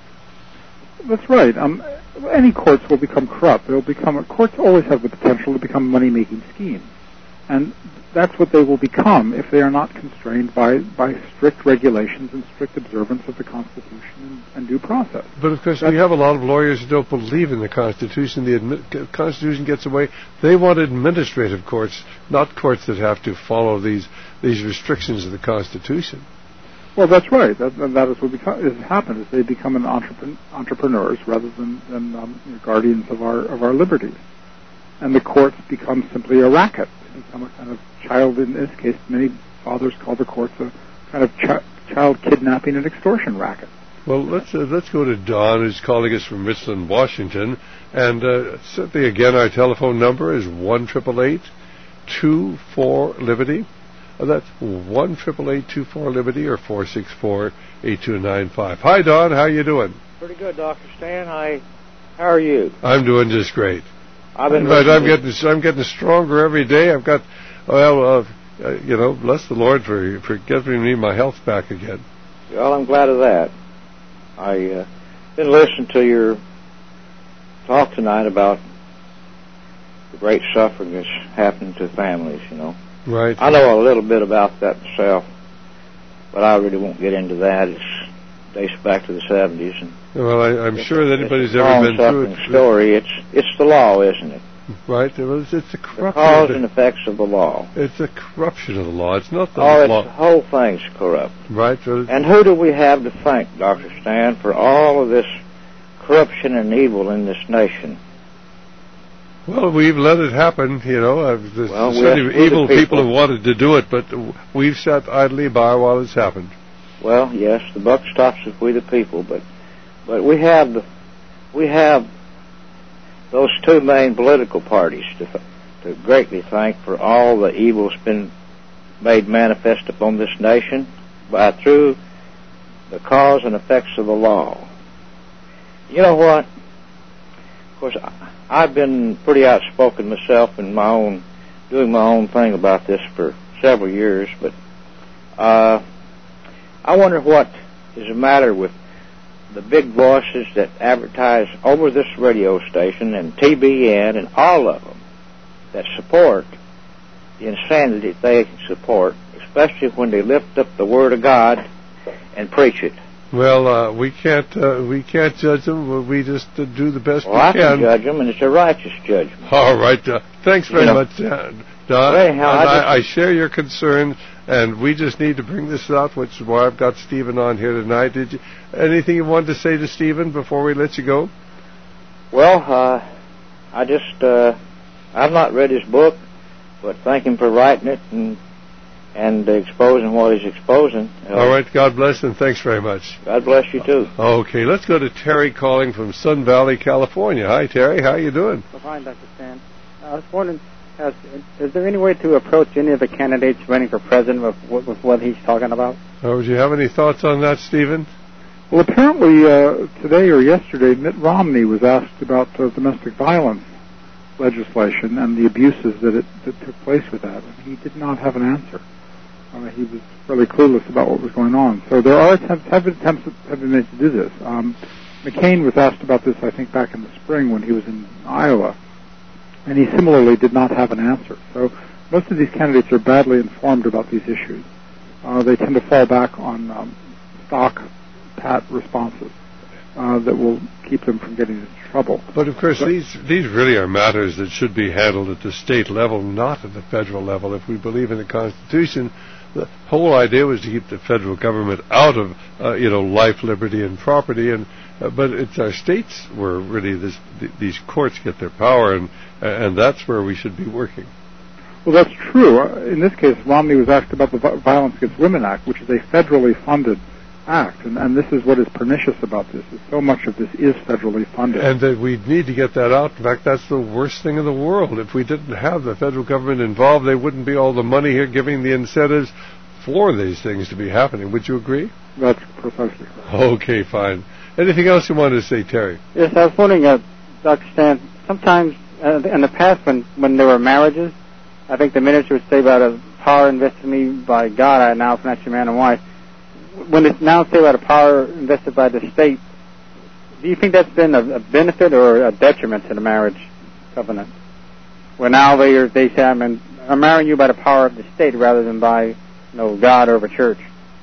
That's right. Um, any courts will become corrupt. They'll become courts always have the potential to become money-making schemes, and that's what they will become if they are not constrained by, by strict regulations and strict observance of the Constitution and, and due process. But, of course, that's we have a lot of lawyers who don't believe in the Constitution. The admi- Constitution gets away. They want administrative courts, not courts that have to follow these these restrictions of the Constitution. Well, that's right. That, that is what beco- has happened. Is they become an entrepren- entrepreneurs rather than, than um, you know, guardians of our of our liberties, and the courts become simply a racket. They become a kind of child. In this case, many fathers call the courts a kind of ch- child kidnapping and extortion racket. Well, let's uh, let's go to Don, who's calling us from Richland, Washington, and uh, simply again, our telephone number is one triple eight two four Liberty. Uh, that's one eight eight eight two four Liberty or four six four eight two nine five. Hi, Don. How you doing? Pretty good, Doctor Stan. Hi. How are you? I'm doing just great. I've been. In fact, I'm getting I'm getting stronger every day. I've got, well, uh, uh, you know, bless the Lord for for giving me my health back again. Well, I'm glad of that. I uh, been listening to your talk tonight about the great suffering that's happening to families. You know. Right. I know a little bit about that myself, but I really won't get into that. It's dates back to the seventies, and well, I, I'm sure that anybody's it's a ever been through it. Story. It's it's the law, isn't it? Right. Well, it's, it's the corruption. The cause of and the, effects of the law. It's the corruption of the law. It's not the oh, law. It's the whole thing's corrupt. Right. Well, and who do we have to thank, Doctor Stan, for all of this corruption and evil in this nation? Well, we've let it happen, you know. Uh, there's well, certainly evil people. people have wanted to do it, but we've sat idly by while it's happened. Well, yes, the buck stops with we the people, but but we have the, we have those two main political parties to to greatly thank for all the evil that's been made manifest upon this nation by through the cause and effects of the law. You know what? Of course, I've been pretty outspoken myself in my own, doing my own thing about this for several years, but uh, I wonder what is the matter with the big voices that advertise over this radio station and T B N and all of them that support the insanity they support, especially when they lift up the Word of God and preach it. Well, uh, we can't uh, we can't judge them. We just uh, do the best well, we I can. I can judge them, and it's a righteous judgment. All right. Uh, thanks very you know, much, uh, Don. Well, anyhow, and I, I, I share your concern, and we just need to bring this out, which is why I've got Stephen on here tonight. Did you anything you wanted to say to Stephen before we let you go? Well, uh, I just uh, I've not read his book, but thank him for writing it and. and uh, exposing what he's exposing. Uh, All right, God bless, and thanks very much. God bless you, too. Okay, let's go to Terry calling from Sun Valley, California. Hi, Terry. How you doing? Well, fine, Doctor Stan. I was wondering, has, is there any way to approach any of the candidates running for president with, with what he's talking about? Oh, would you have any thoughts on that, Stephen? Well, apparently uh, today or yesterday, Mitt Romney was asked about uh, domestic violence legislation and the abuses that, it, that took place with that, and he did not have an answer. Uh, he was fairly clueless about what was going on. So there are attempts, have been attempts that have been made to do this. Um, McCain was asked about this, I think, back in the spring when he was in Iowa, and he similarly did not have an answer. So most of these candidates are badly informed about these issues. Uh, they tend to fall back on um, stock, pat responses uh, that will keep them from getting into trouble. But of course, but, these these really are matters that should be handled at the state level, not at the federal level. If we believe in the Constitution, the whole idea was to keep the federal government out of, uh, you know, life, liberty, and property. And uh, but it's our states where really this, th- these courts get their power, and and that's where we should be working. Well, that's true. Uh, in this case, Romney was asked about the Vi- Violence Against Women Act, which is a federally funded act, and, and this is what is pernicious about this, is so much of this is federally funded. And that we need to get that out. In fact, that's the worst thing in the world. If we didn't have the federal government involved, there wouldn't be all the money here giving the incentives for these things to be happening. Would you agree? That's precisely correct. Okay, fine. Anything else you wanted to say, Terry? Yes, I was wondering, uh, Doctor Stan, sometimes uh, in the past when, when there were marriages, I think the minister would say about a power invested in me by God, I now pronounce you man and wife. When it's now say about a power invested by the state, do you think that's been a, a benefit or a detriment to the marriage covenant? Where now they are, they say, I'm, in, I'm marrying you by the power of the state rather than by, you know, God or the church.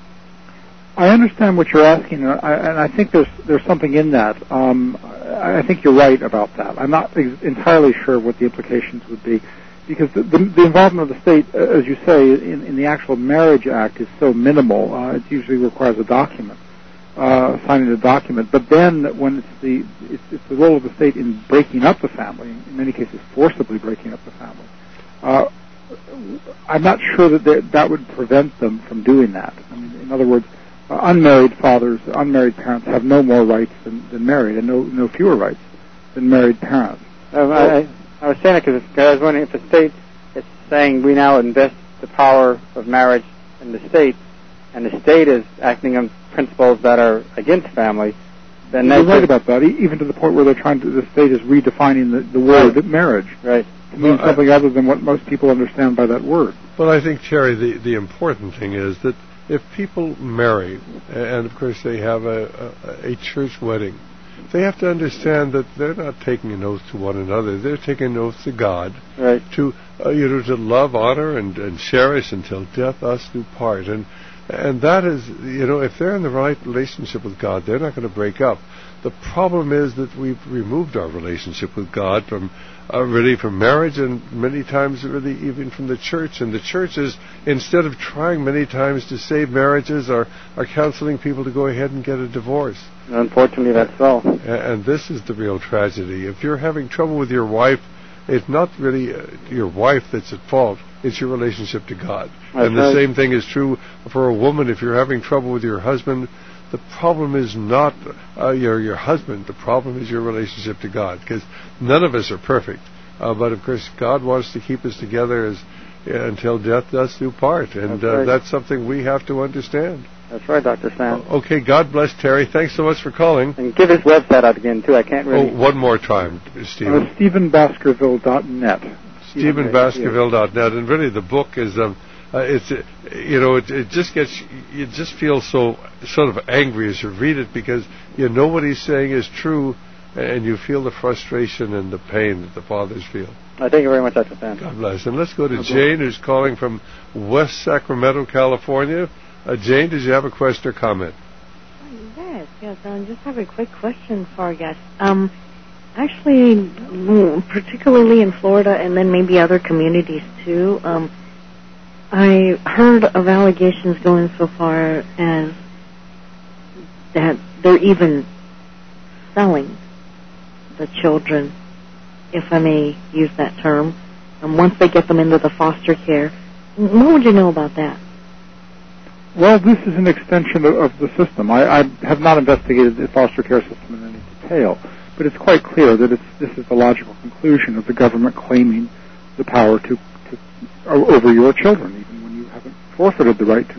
I understand what you're asking, and I, and I think there's there's something in that. Um, I, I think you're right about that. I'm not ex- entirely sure what the implications would be, because the, the, the involvement of the state, as you say, in, in the actual Marriage Act is so minimal. Uh, it usually requires a document, uh, signing a document. But then when it's the it's, it's the role of the state in breaking up the family, in many cases forcibly breaking up the family, uh, I'm not sure that they, that would prevent them from doing that. I mean, in other words, uh, unmarried fathers, unmarried parents have no more rights than, than married, and no no fewer rights than married parents. Uh, I, I was saying it because I was wondering if the state is saying we now invest the power of marriage in the state, and the state is acting on principles that are against family, then you're that's right about that. Even to the point where they're trying to, the state is redefining the, the word right. marriage. Right. To mean well, something I, other than what most people understand by that word. Well, I think, Terry, the, the important thing is that if people marry, and of course they have a, a, a church wedding, they have to understand that they're not taking an oath to one another. They're taking an oath to God, right. to uh, you know, to love, honor, and, and cherish until death us do part. And and that is, you know, if they're in the right relationship with God, they're not going to break up. The problem is that we've removed our relationship with God from uh, really from marriage, and many times really even from the church. And the churches, instead of trying many times to save marriages, are, are counseling people to go ahead and get a divorce. Unfortunately, that's so. And, and this is the real tragedy. If you're having trouble with your wife, it's not really uh, your wife that's at fault. It's your relationship to God. That's and the right. same thing is true for a woman. If you're having trouble with your husband, the problem is not uh, your your husband. The problem is your relationship to God, because none of us are perfect. Uh, but of course, God wants to keep us together as uh, until death does do part, and that's, uh, right. that's something we have to understand. That's right, Doctor Stan. Uh, okay, God bless Terry. Thanks so much for calling. And give his website out again too. I can't really. Oh, one more time, Stephen. Uh, Stephen Baskerville dot net. Stephen Baskerville dot net, and really the book is um, uh, it's uh, you know it, it just gets you just feel so sort of angry as you read it, because you know what he's saying is true, and you feel the frustration and the pain that the fathers feel. I thank you very much, Doctor Stan. God bless. And let's go to Jane, who's calling from West Sacramento, California. Uh, Jane, did you have a question or comment? Yes, yes. I just have a quick question for our guest. Um, actually, particularly in Florida and then maybe other communities too, um, I heard of allegations going so far as that they're even selling the children, if I may use that term, um, once they get them into the foster care. What would you know about that? Well, this is an extension of, of the system. I, I have not investigated the foster care system in any detail, but it's quite clear that it's, this is the logical conclusion of the government claiming the power to, to over your children, even when you haven't forfeited the right to,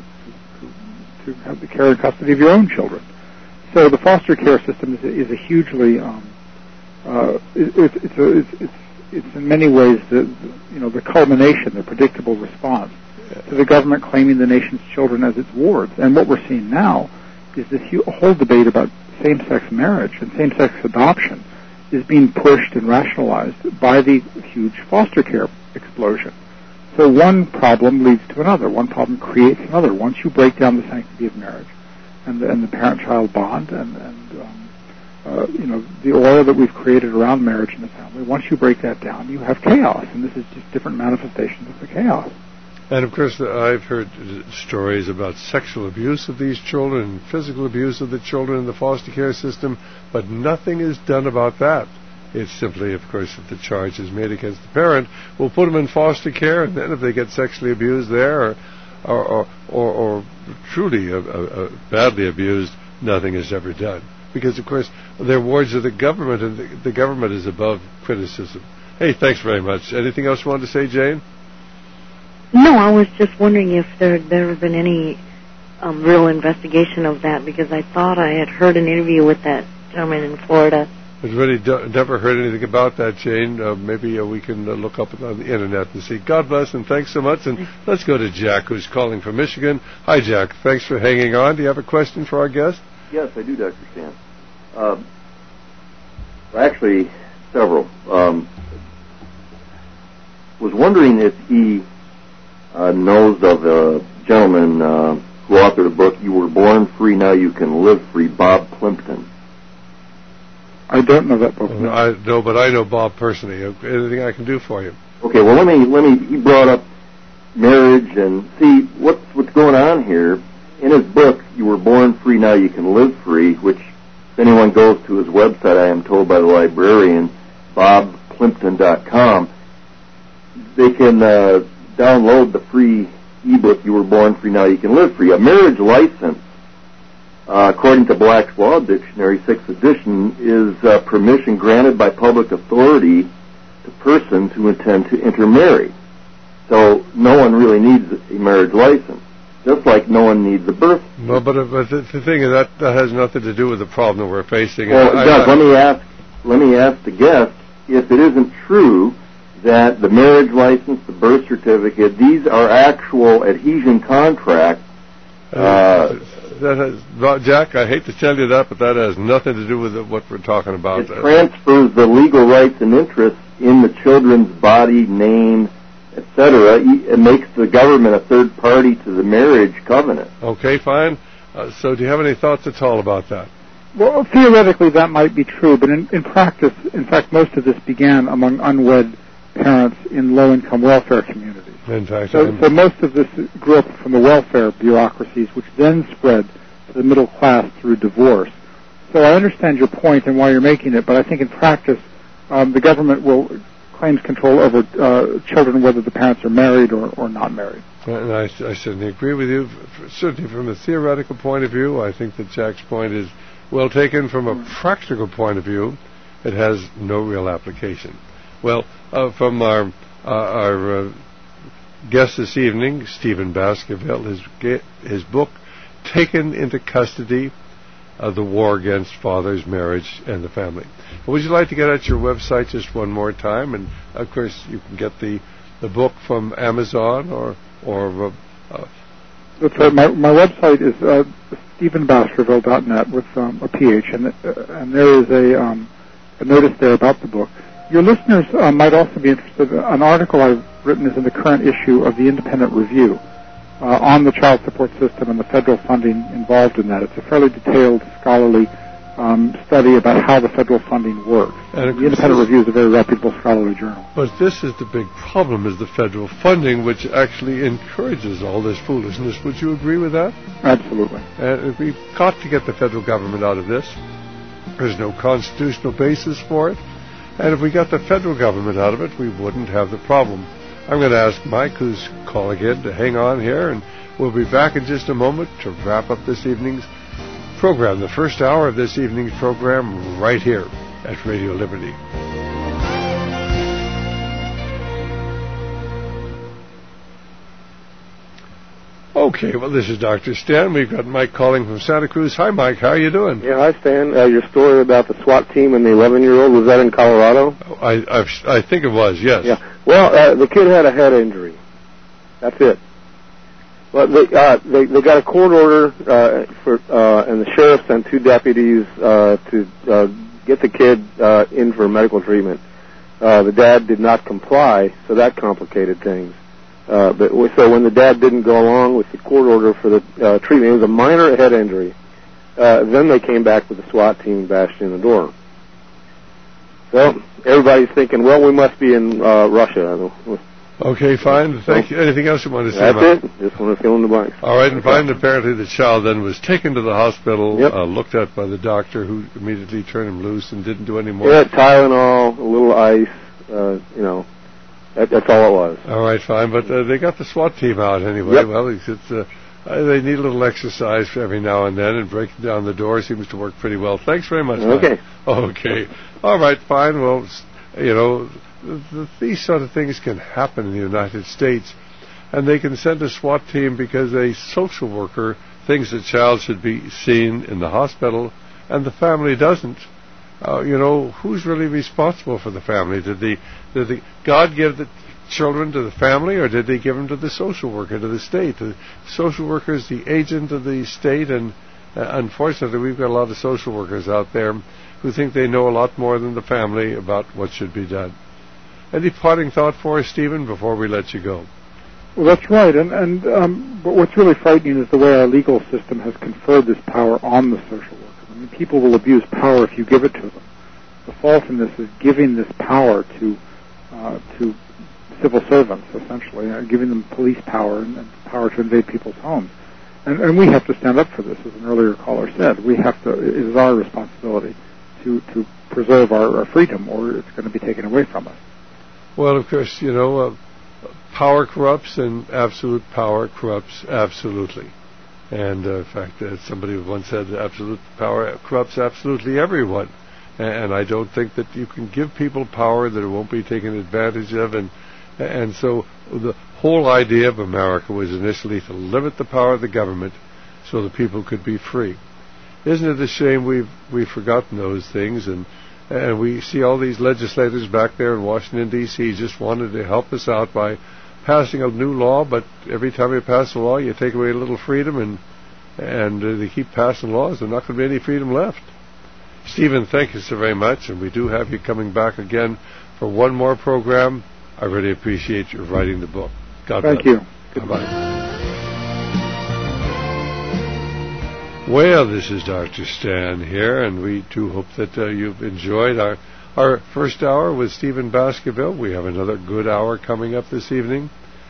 to, to have the care and custody of your own children. So the foster care system is a, is a hugely, um, uh, it, it, it's, a, it's, it's, it's in many ways the, the, you know, the culmination, the predictable response to the government claiming the nation's children as its wards. And what we're seeing now is this hu- whole debate about same-sex marriage and same-sex adoption is being pushed and rationalized by the huge foster care explosion. So one problem leads to another. One problem creates another. Once you break down the sanctity of marriage and the, and the parent-child bond and, and um, uh, you know, the aura that we've created around marriage and the family, once you break that down, you have chaos. And this is just different manifestations of the chaos. And, of course, I've heard stories about sexual abuse of these children, physical abuse of the children in the foster care system, but nothing is done about that. It's simply, of course, if the charge is made against the parent, we'll put them in foster care, and then if they get sexually abused there or or, or, or, or truly uh, uh, badly abused, nothing is ever done. Because, of course, they're wards of the government, and the, the government is above criticism. Hey, thanks very much. Anything else you wanted to say, Jane? No, I was just wondering if there there had been any um, real investigation of that, because I thought I had heard an interview with that gentleman in Florida. I've really do- never heard anything about that, Jane. Uh, maybe uh, we can uh, look up on the internet and see. God bless, and thanks so much. And let's go to Jack, who's calling from Michigan. Hi, Jack. Thanks for hanging on. Do you have a question for our guest? Yes, I do, Doctor Stan. Uh, actually, several. Um, was wondering if he Uh, knows of a gentleman uh, who authored a book, You Were Born Free, Now You Can Live Free, Bob Plimpton. I don't know that book. No, I, no, but I know Bob personally. Anything I can do for you? Okay, well, let me, let me, he brought up marriage, and see, what's, what's going on here. In his book, You Were Born Free, Now You Can Live Free, which, if anyone goes to his website, I am told by the librarian, bob plimpton dot com, they can uh, download the free ebook, You Were Born Free, Now You Can Live Free. A marriage license, uh, according to Black's Law Dictionary, sixth edition, is uh, permission granted by public authority to persons who intend to intermarry. So no one really needs a marriage license, just like no one needs a birth. No, but, uh, but the, the thing is that that has nothing to do with the problem that we're facing. Well, I, Doug, I, let me ask, let me ask the guest if it isn't true that the marriage license, the birth certificate, these are actual adhesion contracts. Uh, that has, well, Jack, I hate to tell you that, but that has nothing to do with what we're talking about. It transfers the legal rights and interests in the children's body, name, et cetera. It makes the government a third party to the marriage covenant. Okay, fine. Uh, so do you have any thoughts at all about that? Well, theoretically that might be true, but in, in practice, in fact, most of this began among unwed parents in low-income welfare communities. In fact, so, so most of this grew up from the welfare bureaucracies, which then spread to the middle class through divorce. So I understand your point and why you're making it, but I think in practice um, the government will claims control over uh, children whether the parents are married or, or not married. And I, I certainly agree with you. Certainly from a theoretical point of view, I think that Jack's point is well taken. From a practical point of view, it has no real application. Well, uh, from our, uh, our uh, guest this evening, Stephen Baskerville, his, his book, Taken into Custody, uh, The War Against Fathers, Marriage, and the Family. Would you like to get at your website just one more time? And, of course, you can get the, the book from Amazon or... or uh, uh, That's right. My, my website is uh, stephen baskerville dot net with um, a P H, and, uh, and there is a, um, a notice there about the book. Your listeners uh, might also be interested. An article I've written is in the current issue of the Independent Review uh, on the child support system and the federal funding involved in that. It's a fairly detailed, scholarly um, study about how the federal funding works. And the Independent Review is a very reputable scholarly journal. But this is the big problem, is the federal funding, which actually encourages all this foolishness. Would you agree with that? Absolutely. And we've got to get the federal government out of this. There's no constitutional basis for it. And if we got the federal government out of it, we wouldn't have the problem. I'm going to ask Mike, who's calling in, to hang on here, and we'll be back in just a moment to wrap up this evening's program, the first hour of this evening's program, right here at Radio Liberty. Okay, well, this is Doctor Stan. We've got Mike calling from Santa Cruz. Hi, Mike. How are you doing? Yeah, hi, Stan. Uh, your story about the SWAT team and the eleven-year-old, was that in Colorado? I I've, I think it was, yes. Yeah. Well, uh, the kid had a head injury. That's it. Well, they, uh, they, they got a court order, uh, for, uh, and the sheriff sent two deputies uh, to uh, get the kid uh, in for medical treatment. Uh, the dad did not comply, so that complicated things. Uh, but so when the dad didn't go along with the court order for the uh, treatment, it was a minor head injury. Uh, then they came back with the SWAT team and bashed in the door. So everybody's thinking, well, we must be in uh, Russia. Okay, fine. Thank you. Anything else you want to say? That's Mike? it. Just want to fill in the blanks. All right, and fine. Apparently the child then was taken to the hospital, yep. uh, looked at by the doctor, who immediately turned him loose and didn't do any more. Yeah, Tylenol, a little ice, uh, you know. That, that's all it was. All right, fine. But uh, they got the SWAT team out anyway. Yep. Well, it's, it's uh, uh, they need a little exercise every now and then, and breaking down the door seems to work pretty well. Thanks very much. Okay. Mike. Okay. All right, fine. Well, you know, th- th- these sort of things can happen in the United States, and they can send a SWAT team because a social worker thinks the child should be seen in the hospital, and the family doesn't. Uh, you know, who's really responsible for the family? Did the did the God give the children to the family, or did they give them to the social worker, to the state? The social worker is the agent of the state, and uh, unfortunately, we've got a lot of social workers out there who think they know a lot more than the family about what should be done. Any parting thought for us, Stephen, before we let you go? Well, that's right, and and um, but what's really frightening is the way our legal system has conferred this power on the social worker. I mean, people will abuse power if you give it to them. The fault in this is giving this power to uh, to civil servants, essentially, uh, giving them police power and, and power to invade people's homes. And, and we have to stand up for this, as an earlier caller said. We have to. It is our responsibility to to preserve our, our freedom, or it's going to be taken away from us. Well, of course, you know, uh, power corrupts, and absolute power corrupts absolutely. And, uh, in fact, uh, somebody once said absolute power corrupts absolutely everyone. And, and I don't think that you can give people power that it won't be taken advantage of. And and so the whole idea of America was initially to limit the power of the government so the people could be free. Isn't it a shame we've we've forgotten those things, and and we see all these legislators back there in Washington, D C just wanted to help us out by passing a new law, but every time you pass a law, you take away a little freedom, and and uh, they keep passing laws. There's not going to be any freedom left. Stephen, thank you so very much, and we do have you coming back again for one more program. I really appreciate you writing the book. God bless. Thank you. Goodbye. Well, this is Doctor Stan here, and we do hope that uh, you've enjoyed our our first hour with Stephen Baskerville. We have another good hour coming up this evening,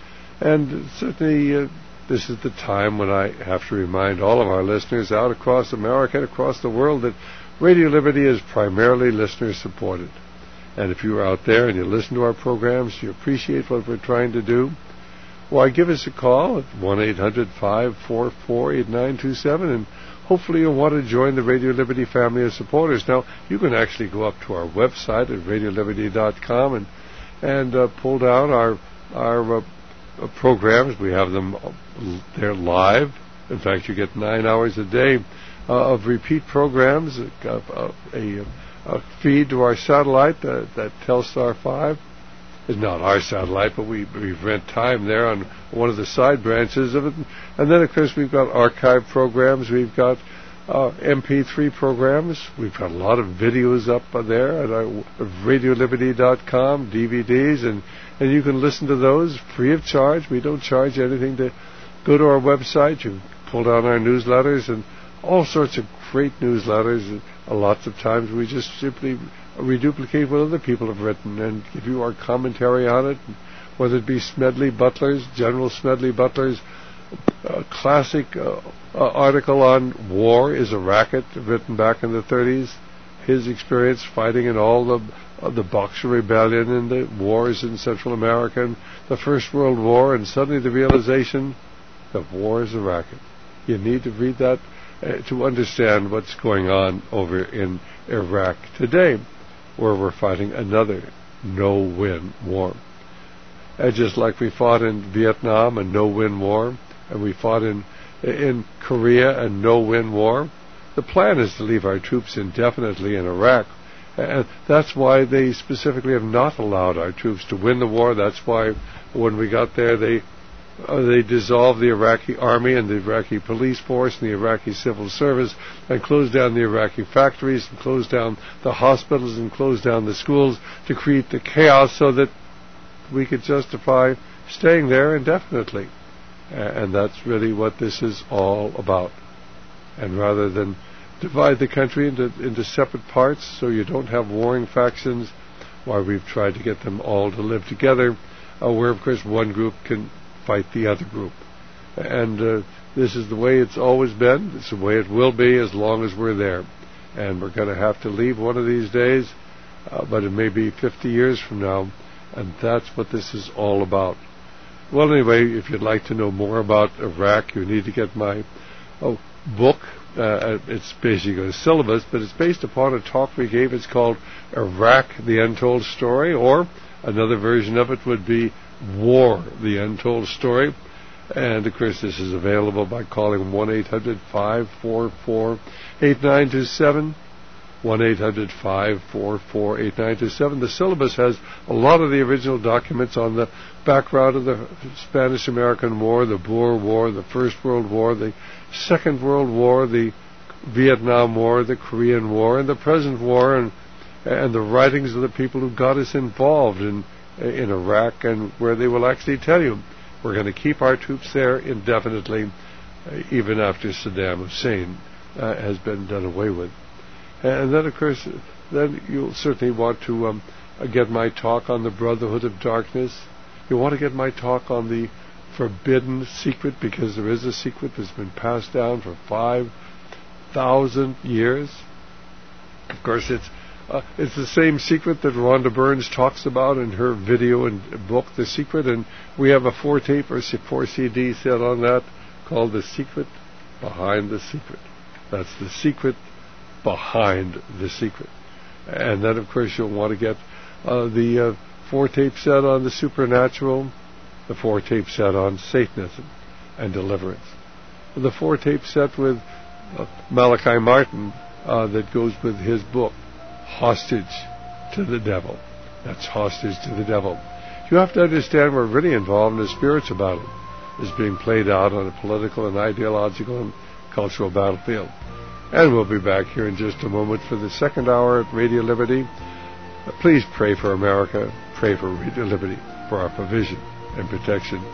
and certainly uh, this is the time when I have to remind all of our listeners out across America and across the world that Radio Liberty is primarily listener-supported. And if you're out there and you listen to our programs, you appreciate what we're trying to do, why, give us a call at one eight hundred, five four four, eight nine two seven, and hopefully you'll want to join the Radio Liberty family of supporters. Now, you can actually go up to our website at radio liberty dot com and and uh, pull down our our uh, uh, programs. We have them uh, there live. In fact, you get nine hours a day uh, of repeat programs, uh, uh, a, a feed to our satellite, uh, that Telstar five. It's not our satellite, but we, we rent time there on one of the side branches of it. And then, of course, we've got archive programs. We've got uh, M P three programs. We've got a lot of videos up there at our radio liberty dot com, D V Ds, and, and you can listen to those free of charge. We don't charge anything to go to our website. You pull down our newsletters and all sorts of great newsletters. And lots of times we just simply reduplicate what other people have written and give you our commentary on it, whether it be Smedley Butler's, General Smedley Butler's uh, classic uh, uh, article on War is a Racket, written back in the thirties, his experience fighting in all the uh, the Boxer Rebellion and the wars in Central America and the First World War, and suddenly the realization that war is a racket. You need to read that uh, to understand what's going on over in Iraq today, where we're fighting another no-win war. And just like we fought in Vietnam, a no-win war, and we fought in in Korea, a no-win war, the plan is to leave our troops indefinitely in Iraq. And that's why they specifically have not allowed our troops to win the war. That's why when we got there, they uh, they dissolved the Iraqi army and the Iraqi police force and the Iraqi civil service, and closed down the Iraqi factories and closed down the hospitals and closed down the schools to create the chaos so that we could justify staying there indefinitely. And that's really what this is all about. And rather than divide the country into into separate parts so you don't have warring factions, why, we've tried to get them all to live together, uh, where of course one group can fight the other group. And uh, this is the way it's always been. It's the way it will be as long as we're there. And we're going to have to leave one of these days, uh, but it may be fifty years from now, and that's what this is all about. Well, anyway, if you'd like to know more about Iraq, you need to get my oh, book. Uh, it's basically a syllabus, but it's based upon a talk we gave. It's called Iraq, the Untold Story, or another version of it would be War, the Untold Story. And, of course, this is available by calling one eight hundred, five four four, eight nine two seven, one eight hundred, five four four, eight nine two seven. The syllabus has a lot of the original documents on the background of the Spanish-American War, the Boer War, the First World War, the Second World War, the Vietnam War, the Korean War, and the present war, and and the writings of the people who got us involved in in Iraq, and where they will actually tell you we're going to keep our troops there indefinitely, uh, even after Saddam Hussein uh, has been done away with. And then, of course, then you'll certainly want to um, get my talk on the Brotherhood of Darkness. You want to get my talk on the forbidden secret, because there is a secret that's been passed down for five thousand years. Of course, it's uh, it's the same secret that Rhonda Burns talks about in her video and book, The Secret, and we have a four tape or four C D set on that called The Secret Behind the Secret. That's the secret behind the secret. And then, of course, you'll want to get uh, the uh, four tape set on the supernatural, the four-tape set on Satanism and deliverance, the four-tape set with uh, Malachi Martin uh, that goes with his book, Hostage to the Devil. That's Hostage to the Devil. You have to understand we're really involved in the spiritual battle. It's being played out on a political and ideological and cultural battlefield. And we'll be back here in just a moment for the second hour at Radio Liberty. Please pray for America, pray for Radio Liberty, for our provision and protection.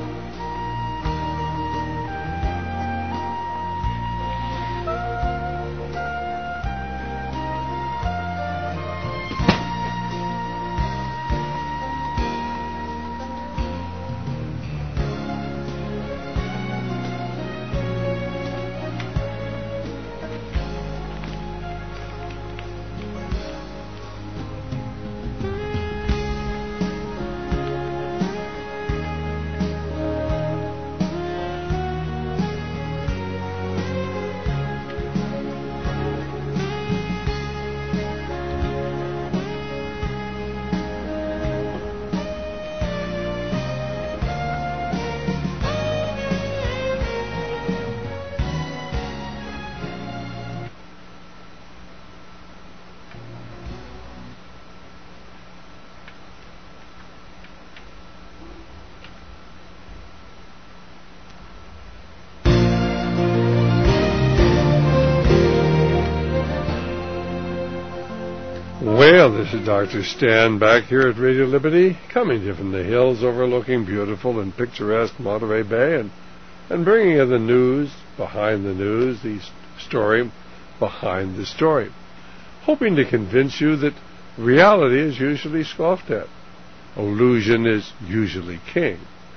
Well, this is Doctor Stan back here at Radio Liberty, coming to you from the hills overlooking beautiful and picturesque Monterey Bay, and, and bringing you the news behind the news, the story behind the story, hoping to convince you that reality is usually scoffed at. Illusion is usually king.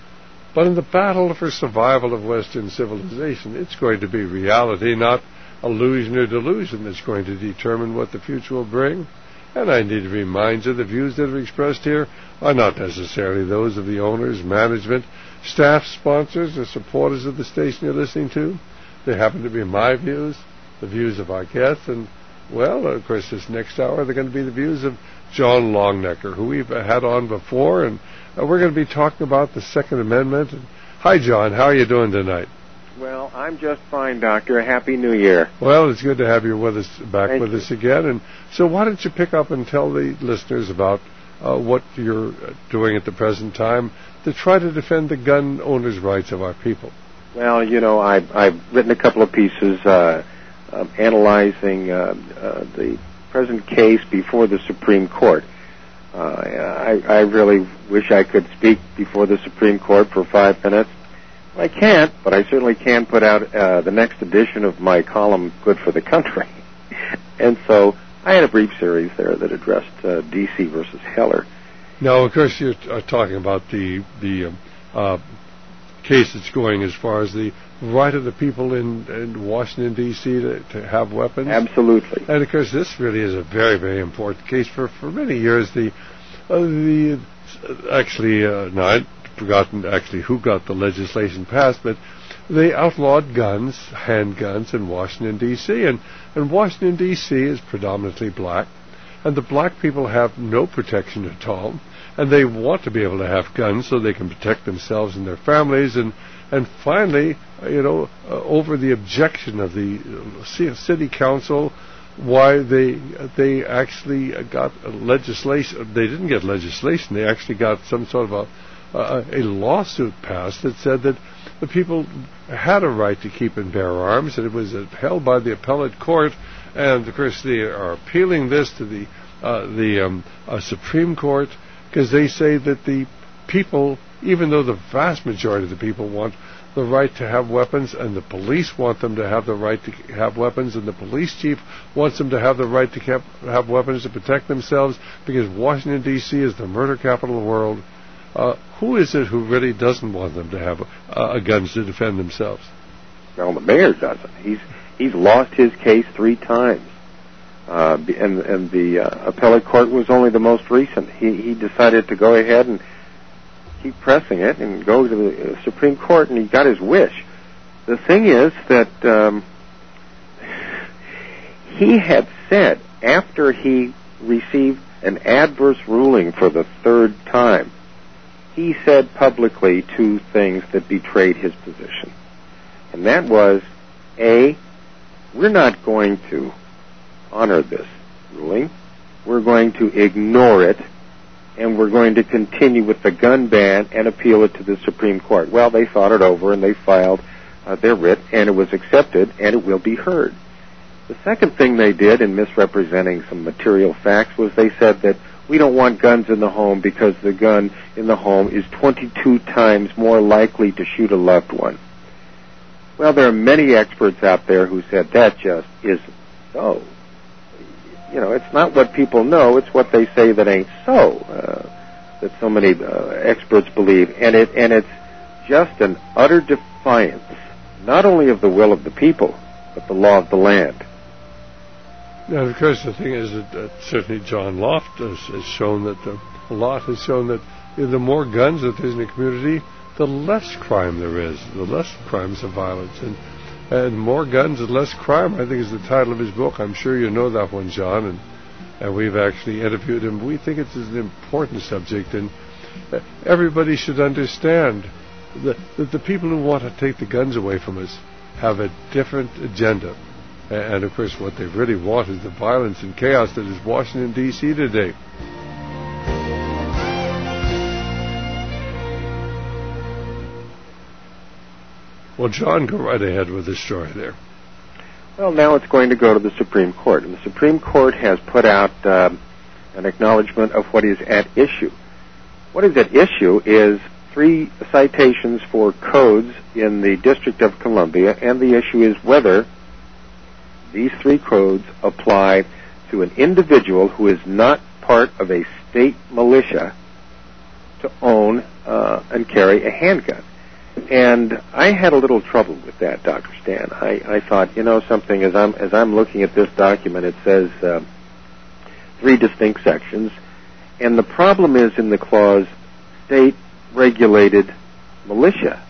But in the battle for survival of Western civilization, it's going to be reality, not illusion or delusion, that's going to determine what the future will bring. And I need to remind you, the views that are expressed here are not necessarily those of the owners, management, staff, sponsors, or supporters of the station you're listening to. They happen to be my views, the views of our guests, and, well, of course, this next hour, they're going to be the views of John Longnecker, who we've had on before, and uh, we're going to be talking about the Second Amendment. And, hi, John. How are you doing tonight? Well, I'm just fine, Doctor. Happy New Year. Well, it's good to have you with us, back Thank with you. us again. And so why don't you pick up and tell the listeners about uh, what you're doing at the present time to try to defend the gun owners' rights of our people? Well, you know, I've, I've written a couple of pieces uh, uh, analyzing uh, uh, the present case before the Supreme Court. Uh, I, I really wish I could speak before the Supreme Court for five minutes. I can't, but I certainly can put out uh, the next edition of my column, Good for the Country. And so I had a brief series there that addressed uh, D C versus Heller. Now, of course, you're uh, talking about the the um, uh, case that's going as far as the right of the people in, in Washington, D C to, to have weapons. Absolutely. And, of course, this really is a very, very important case. For, for many years, the, uh, the uh, actually, uh, no, I'd forgotten actually who got the legislation passed, but they outlawed guns, handguns, in Washington, D C, and, and Washington, D C is predominantly black, and the black people have no protection at all, and they want to be able to have guns so they can protect themselves and their families, and, and finally, you know, uh, over the objection of the uh, city council, why they they actually got legislation. They didn't get legislation, they actually got some sort of a Uh, a lawsuit passed that said that the people had a right to keep and bear arms, and it was upheld by the appellate court. And of course, they are appealing this to the uh, the um, uh, Supreme Court, because they say that the people, even though the vast majority of the people want the right to have weapons, and the police want them to have the right to have weapons, and the police chief wants them to have the right to have weapons to protect themselves, because Washington, D C is the murder capital of the world. Uh, who is it who really doesn't want them to have uh, guns to defend themselves? Well, the mayor doesn't. He's he's lost his case three times, uh, and and the uh, appellate court was only the most recent. He he decided to go ahead and keep pressing it and go to the Supreme Court, and he got his wish. The thing is that um, he had said after he received an adverse ruling for the third time, he said publicly two things that betrayed his position. And that was, A, we're not going to honor this ruling. We're going to ignore it, and we're going to continue with the gun ban and appeal it to the Supreme Court. Well, they thought it over, and they filed uh, their writ, and it was accepted, and it will be heard. The second thing they did in misrepresenting some material facts was they said that we don't want guns in the home because the gun in the home is twenty-two times more likely to shoot a loved one. Well, there are many experts out there who said that just isn't so. You know, it's not what people know, it's what they say that ain't so, uh, that so many uh, experts believe. And it and it's just an utter defiance, not only of the will of the people, but the law of the land. Now, of course, the thing is that uh, certainly John Loft has, has shown that, uh, Loft has shown that you know, the more guns that there's in a community, the less crime there is, the less crimes of violence. And, and more guns and less crime, I think, is the title of his book. I'm sure you know that one, John, and, and we've actually interviewed him. We think it's an important subject, and uh, everybody should understand that, that the people who want to take the guns away from us have a different agenda. And, of course, what they really want is the violence and chaos that is Washington, D C today. Well, John, go right ahead with the story there. Well, now it's going to go to the Supreme Court. And the Supreme Court has put out um, an acknowledgement of what is at issue. What is at issue is three citations for codes in the District of Columbia, and the issue is whether these three codes apply to an individual who is not part of a state militia to own uh, and carry a handgun. And I had a little trouble with that, Doctor Stan. I, I thought, you know, something, as I'm, as I'm looking at this document, it says uh, three distinct sections, and the problem is in the clause, state-regulated militia.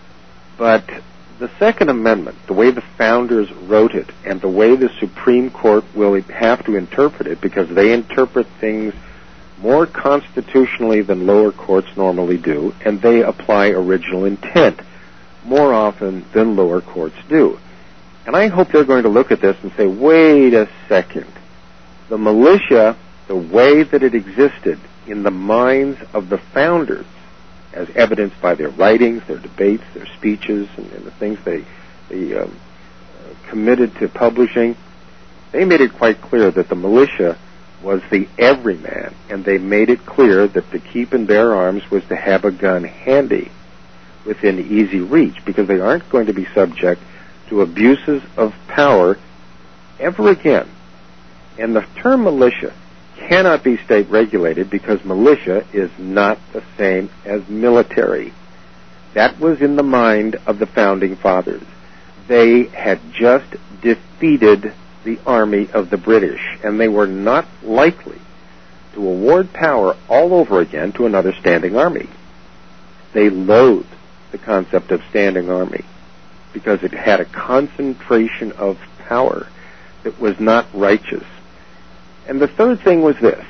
But the Second Amendment, the way the founders wrote it, and the way the Supreme Court will have to interpret it, because they interpret things more constitutionally than lower courts normally do, and they apply original intent more often than lower courts do. And I hope they're going to look at this and say, wait a second. The militia, the way that it existed in the minds of the founders, as evidenced by their writings, their debates, their speeches, and, and the things they, they um, uh, committed to publishing, they made it quite clear that the militia was the everyman, and they made it clear that to keep and bear arms was to have a gun handy within easy reach, because they aren't going to be subject to abuses of power ever again. And the term militia cannot be state regulated because militia is not the same as military. That was in the mind of the founding fathers. They had just defeated the army of the British, and they were not likely to award power all over again to another standing army. They loathed the concept of standing army because it had a concentration of power that was not righteous. And the third thing was this.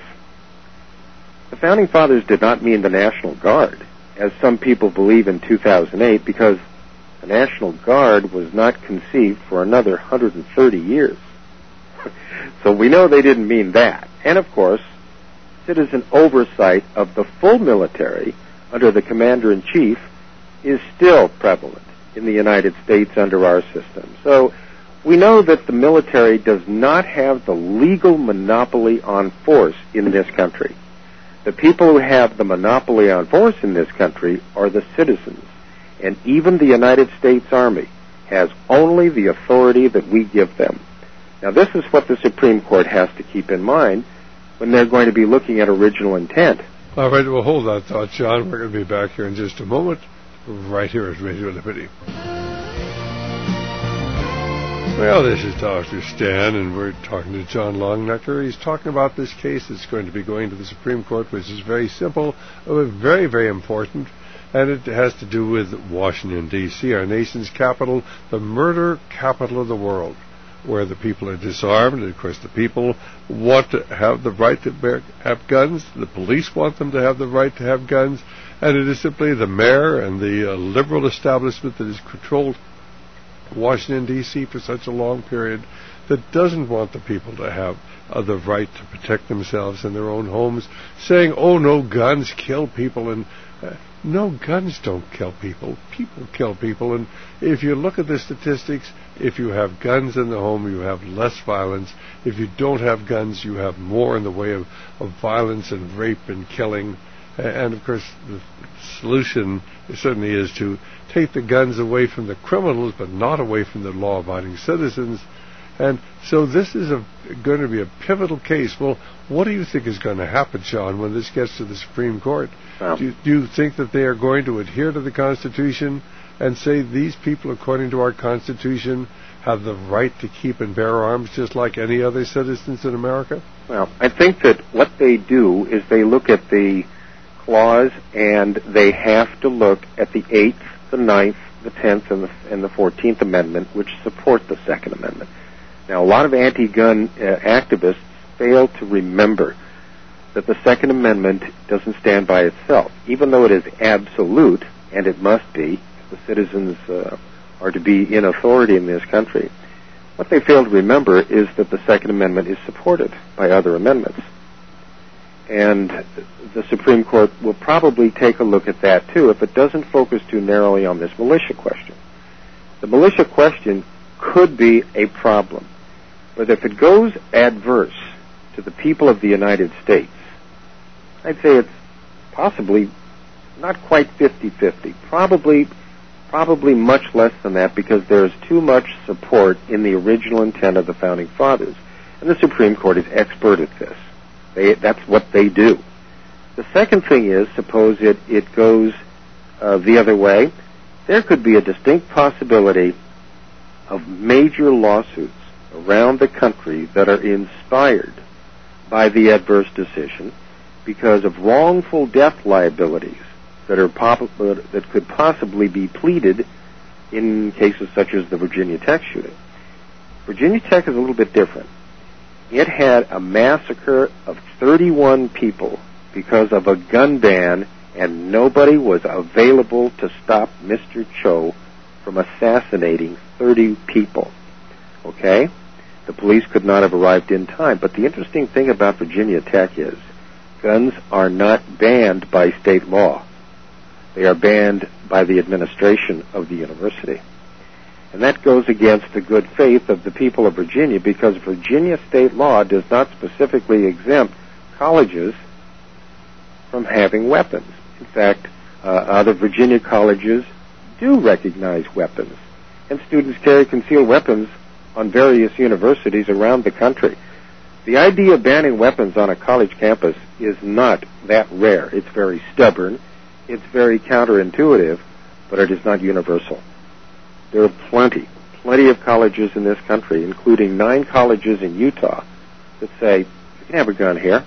The Founding Fathers did not mean the National Guard, as some people believe in two thousand eight, because the National Guard was not conceived for another one hundred thirty years. So we know they didn't mean that. And, of course, citizen oversight of the full military under the Commander-in-Chief is still prevalent in the United States under our system. So we know that the military does not have the legal monopoly on force in this country. The people who have the monopoly on force in this country are the citizens. And even the United States Army has only the authority that we give them. Now, this is what the Supreme Court has to keep in mind when they're going to be looking at original intent. All right, well, hold that thought, John. We're going to be back here in just a moment, right here at Radio Liberty. Well, this is Doctor Stan, and we're talking to John Longenecker. He's talking about this case that's going to be going to the Supreme Court, which is very simple, but very, very important, and it has to do with Washington, D C, our nation's capital, the murder capital of the world. where the people are disarmed, and of course the people want to have the right to bear, have guns, the police want them to have the right to have guns, and it is simply the mayor and the uh, liberal establishment that has controlled Washington, D C for such a long period that doesn't want the people to have uh, the right to protect themselves in their own homes, saying, oh, no, guns kill people, and uh, no, guns don't kill people. People kill people, and if you look at the statistics, if you have guns in the home, you have less violence. If you don't have guns, you have more in the way of, of violence and rape and killing. And, of course, the solution certainly is to take the guns away from the criminals, but not away from the law-abiding citizens. And so this is a, going to be a pivotal case. Well, what do you think is going to happen, Sean, when this gets to the Supreme Court? Well, do, you, do you think that they are going to adhere to the Constitution and say these people, according to our Constitution, have the right to keep and bear arms just like any other citizens in America? Well, I think that what they do is they look at the clause and they have to look at the eighth, the ninth, the tenth, and the, and the fourteenth Amendment, which support the Second Amendment. Now, a lot of anti-gun uh, activists fail to remember that the Second Amendment doesn't stand by itself. Even though it is absolute, and it must be, the citizens uh, are to be in authority in this country, what they fail to remember is that the Second Amendment is supported by other amendments. And the Supreme Court will probably take a look at that, too, if it doesn't focus too narrowly on this militia question. The militia question could be a problem. But if it goes adverse to the people of the United States, I'd say it's possibly not quite fifty-fifty, probably probably much less than that, because there's too much support in the original intent of the Founding Fathers. And the Supreme Court is expert at this. They, that's what they do. The second thing is, suppose it, it goes uh, the other way, there could be a distinct possibility of major lawsuits around the country that are inspired by the adverse decision because of wrongful death liabilities that are pop- that could possibly be pleaded in cases such as the Virginia Tech shooting. Virginia Tech is a little bit different. It had a massacre of thirty-one people because of a gun ban, and nobody was available to stop Mister Cho from assassinating thirty people. Okay? The police could not have arrived in time. But the interesting thing about Virginia Tech is guns are not banned by state law. They are banned by the administration of the university. And that goes against the good faith of the people of Virginia, because Virginia state law does not specifically exempt colleges from having weapons. In fact, uh, other Virginia colleges do recognize weapons, and students carry concealed weapons on various universities around the country. The idea of banning weapons on a college campus is not that rare. It's very stubborn, it's very counterintuitive, but it is not universal. There are plenty, plenty of colleges in this country, including nine colleges in Utah, that say, you can have a gun here.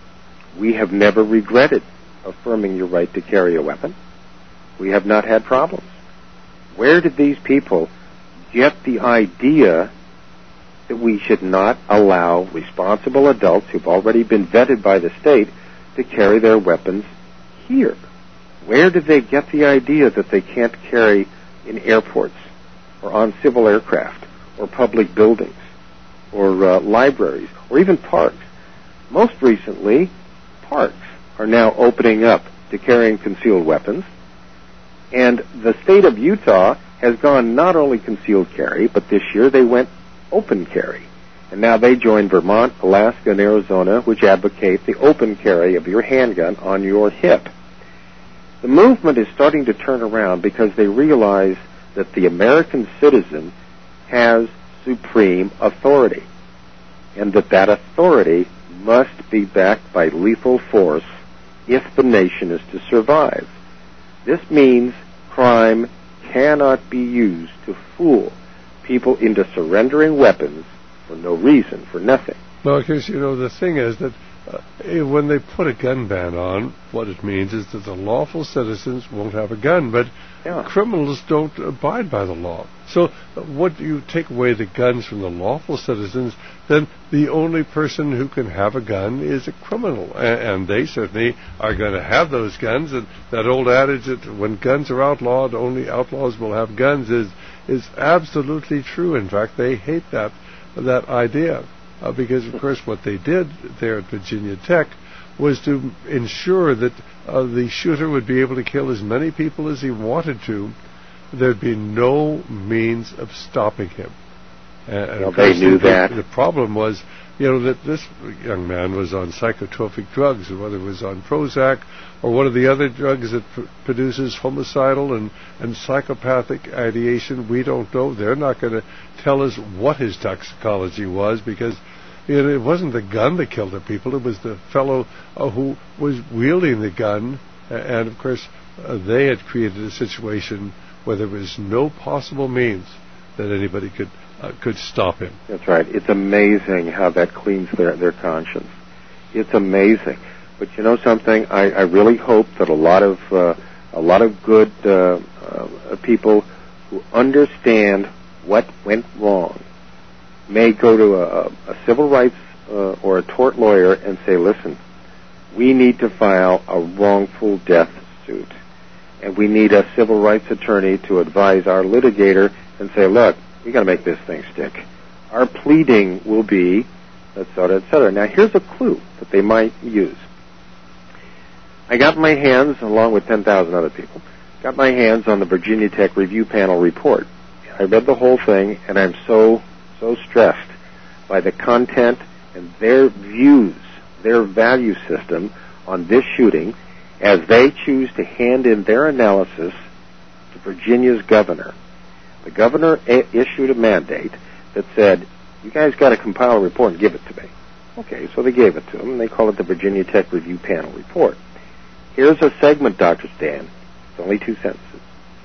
We have never regretted affirming your right to carry a weapon. We have not had problems. Where did these people get the idea that we should not allow responsible adults who've already been vetted by the state to carry their weapons here? Where did they get the idea that they can't carry in airports or on civil aircraft or public buildings or uh, libraries or even parks? Most recently, parks are now opening up to carrying concealed weapons, and the state of Utah has gone not only concealed carry, but this year they went open carry. And now they join Vermont, Alaska, and Arizona, which advocate the open carry of your handgun on your hip. The movement is starting to turn around because they realize that the American citizen has supreme authority, and that that authority must be backed by lethal force if the nation is to survive. This means crime cannot be used to fool people into surrendering weapons for no reason, for nothing. Well, because, you know, the thing is that uh, when they put a gun ban on, what it means is that the lawful citizens won't have a gun, but yeah. criminals don't abide by the law. So uh, what do you take away the guns from the lawful citizens, then the only person who can have a gun is a criminal, and, and they certainly are going to have those guns. And that old adage that when guns are outlawed, only outlaws will have guns is is absolutely true. In fact, they hate that that idea. Uh, because, of course, what they did there at Virginia Tech was to ensure that uh, the shooter would be able to kill as many people as he wanted to. There'd be no means of stopping him. And, and well, of course, they knew the, that. The problem was, you know, that this young man was on psychotropic drugs, whether it was on Prozac or one of the other drugs that pr- produces homicidal and, and psychopathic ideation. We don't know. They're not going to tell us what his toxicology was, because you know, it wasn't the gun that killed the people. It was the fellow uh, who was wielding the gun. Uh, and, of course, uh, they had created a situation where there was no possible means that anybody could uh, could stop him. That's right. It's amazing how that cleans their, their conscience. It's amazing. But you know something? I, I really hope that a lot of uh, a lot of good uh, uh, people who understand what went wrong may go to a, a civil rights uh, or a tort lawyer and say, listen, we need to file a wrongful death suit. And we need a civil rights attorney to advise our litigator and say, look, we got to make this thing stick. Our pleading will be, et cetera, et cetera. Now, here's a clue that they might use. I got my hands, along with ten thousand other people, got my hands on the Virginia Tech Review Panel report. I read the whole thing, and I'm so, so stressed by the content and their views, their value system on this shooting, as they choose to hand in their analysis to Virginia's governor. The governor a- issued a mandate that said, you guys got to compile a report and give it to me. Okay, so they gave it to him, and they call it the Virginia Tech Review Panel Report. Here's a segment, Doctor Stan. It's only two sentences.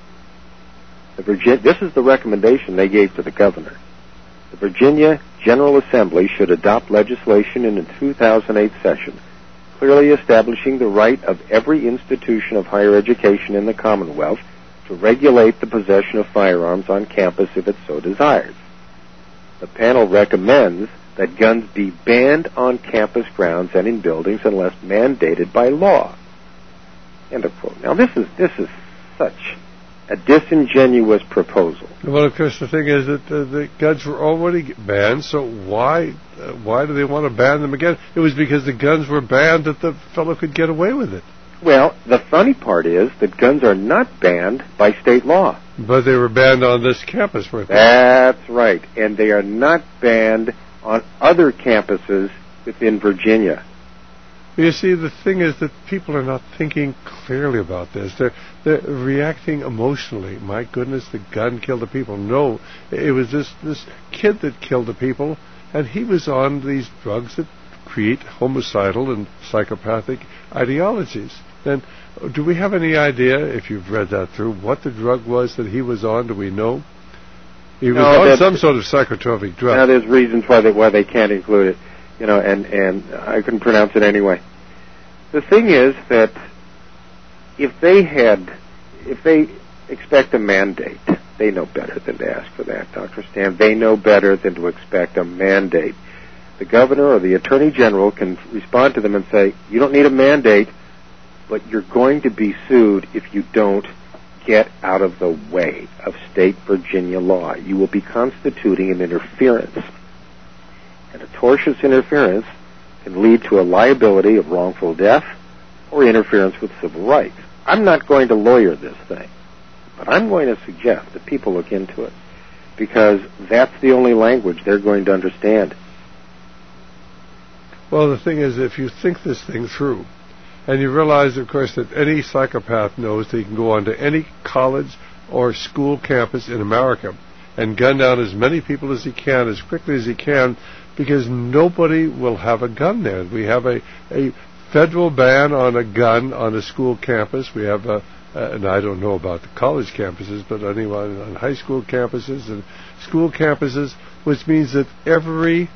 The Virgin- this is the recommendation they gave to the governor. The Virginia General Assembly should adopt legislation in the two thousand eight session clearly establishing the right of every institution of higher education in the Commonwealth to regulate the possession of firearms on campus if it so desires. The panel recommends that guns be banned on campus grounds and in buildings unless mandated by law. End of quote. Now this is this is such a disingenuous proposal. Well, of course, the thing is that uh, the guns were already banned, so why uh, why do they want to ban them again? It was because the guns were banned that the fellow could get away with it. Well, the funny part is that guns are not banned by state law. But they were banned on this campus, weren't they? That's right. And they are not banned on other campuses within Virginia. You see, the thing is that people are not thinking clearly about this. They're, they're reacting emotionally. My goodness, the gun killed the people. No, it was this, this kid that killed the people, and he was on these drugs that create homicidal and psychopathic ideologies. And do we have any idea, if you've read that through, what the drug was that he was on? Do we know? He was no, on some sort of psychotropic drug. Now, there's reasons why they, why they can't include it. You know, and, and I couldn't pronounce it anyway. The thing is that if they had, if they expect a mandate, they know better than to ask for that, Doctor Stan. They know better than to expect a mandate. The governor or the attorney general can respond to them and say, you don't need a mandate, but you're going to be sued if you don't get out of the way of state Virginia law. You will be constituting an interference. And a tortious interference can lead to a liability of wrongful death or interference with civil rights. I'm not going to lawyer this thing, but I'm going to suggest that people look into it, because that's the only language they're going to understand. Well, the thing is, if you think this thing through, and you realize, of course, that any psychopath knows that he can go onto any college or school campus in America and gun down as many people as he can, as quickly as he can, because nobody will have a gun there. We have a, a federal ban on a gun on a school campus. We have a, uh, and I don't know about the college campuses, but anyone on high school campuses and school campuses, which means that every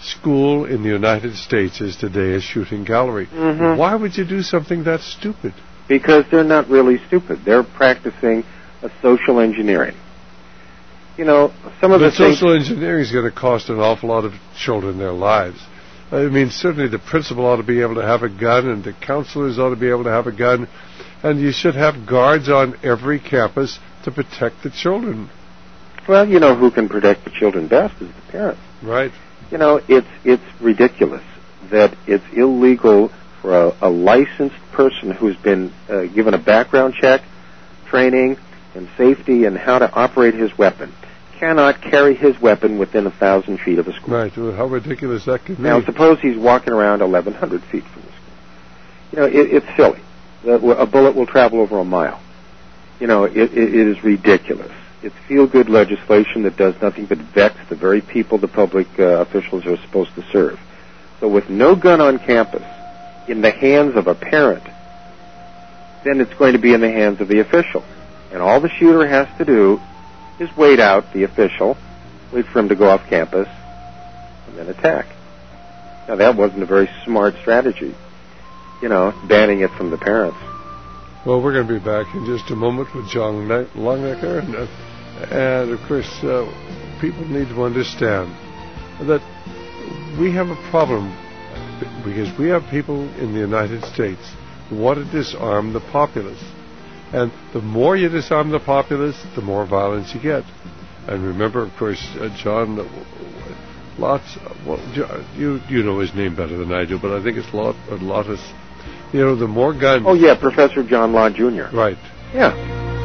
school in the United States is today a shooting gallery. Mm-hmm. Why would you do something that stupid? Because they're not really stupid. They're practicing a social engineering. You know, some of but the things... social engineering is going to cost an awful lot of children their lives. I mean, certainly the principal ought to be able to have a gun, and the counselors ought to be able to have a gun, and you should have guards on every campus to protect the children. Well, you know who can protect the children best is the parents. Right. You know, it's it's ridiculous that it's illegal for a, a licensed person who's been uh, given a background check, training, and safety and how to operate his weapon cannot carry his weapon within a thousand feet of a school. Right. Well, how ridiculous that could be. Now, suppose he's walking around eleven hundred feet from the school. You know, it, it's silly. A bullet will travel over a mile. You know, it, it, it is ridiculous. It's feel-good legislation that does nothing but vex the very people the public uh, officials are supposed to serve. So with no gun on campus, in the hands of a parent, then it's going to be in the hands of the official. And all the shooter has to do is wait out the official, wait for him to go off campus, and then attack. Now, that wasn't a very smart strategy, you know, banning it from the parents. Well, we're going to be back in just a moment with John Longenecker, and, uh, and of course, uh, people need to understand that we have a problem because we have people in the United States who want to disarm the populace. And the more you disarm the populace, the more violence you get. And remember, of course, uh, John, uh, lots. Well, you you know his name better than I do, but I think it's Lot uh, Lotus. You know, the more guns. Oh yeah, Professor John Law Junior Right. Yeah.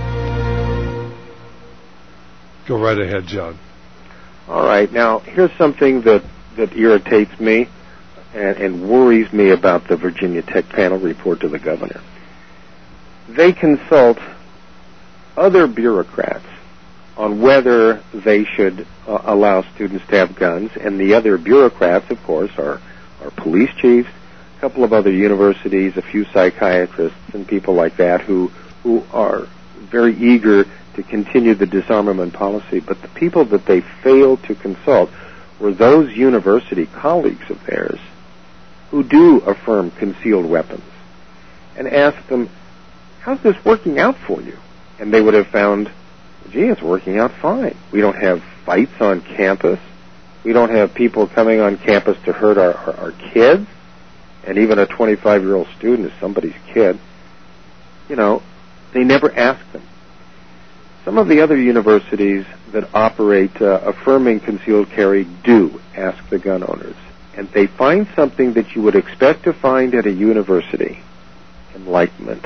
Go right ahead, John. All right. Now, here's something that that irritates me and, and worries me about the Virginia Tech panel report to the governor. They consult other bureaucrats on whether they should uh, allow students to have guns, and the other bureaucrats, of course, are, are police chiefs, a couple of other universities, a few psychiatrists, and people like that who who are very eager to continue the disarmament policy. But the people that they failed to consult were those university colleagues of theirs who do affirm concealed weapons, and ask them, how's this working out for you? And they would have found, gee, it's working out fine. We don't have fights on campus. We don't have people coming on campus to hurt our, our, our kids. And even a twenty-five-year-old student is somebody's kid. You know, they never ask them. Some of the other universities that operate uh, affirming concealed carry do ask the gun owners. And they find something that you would expect to find at a university: enlightenment.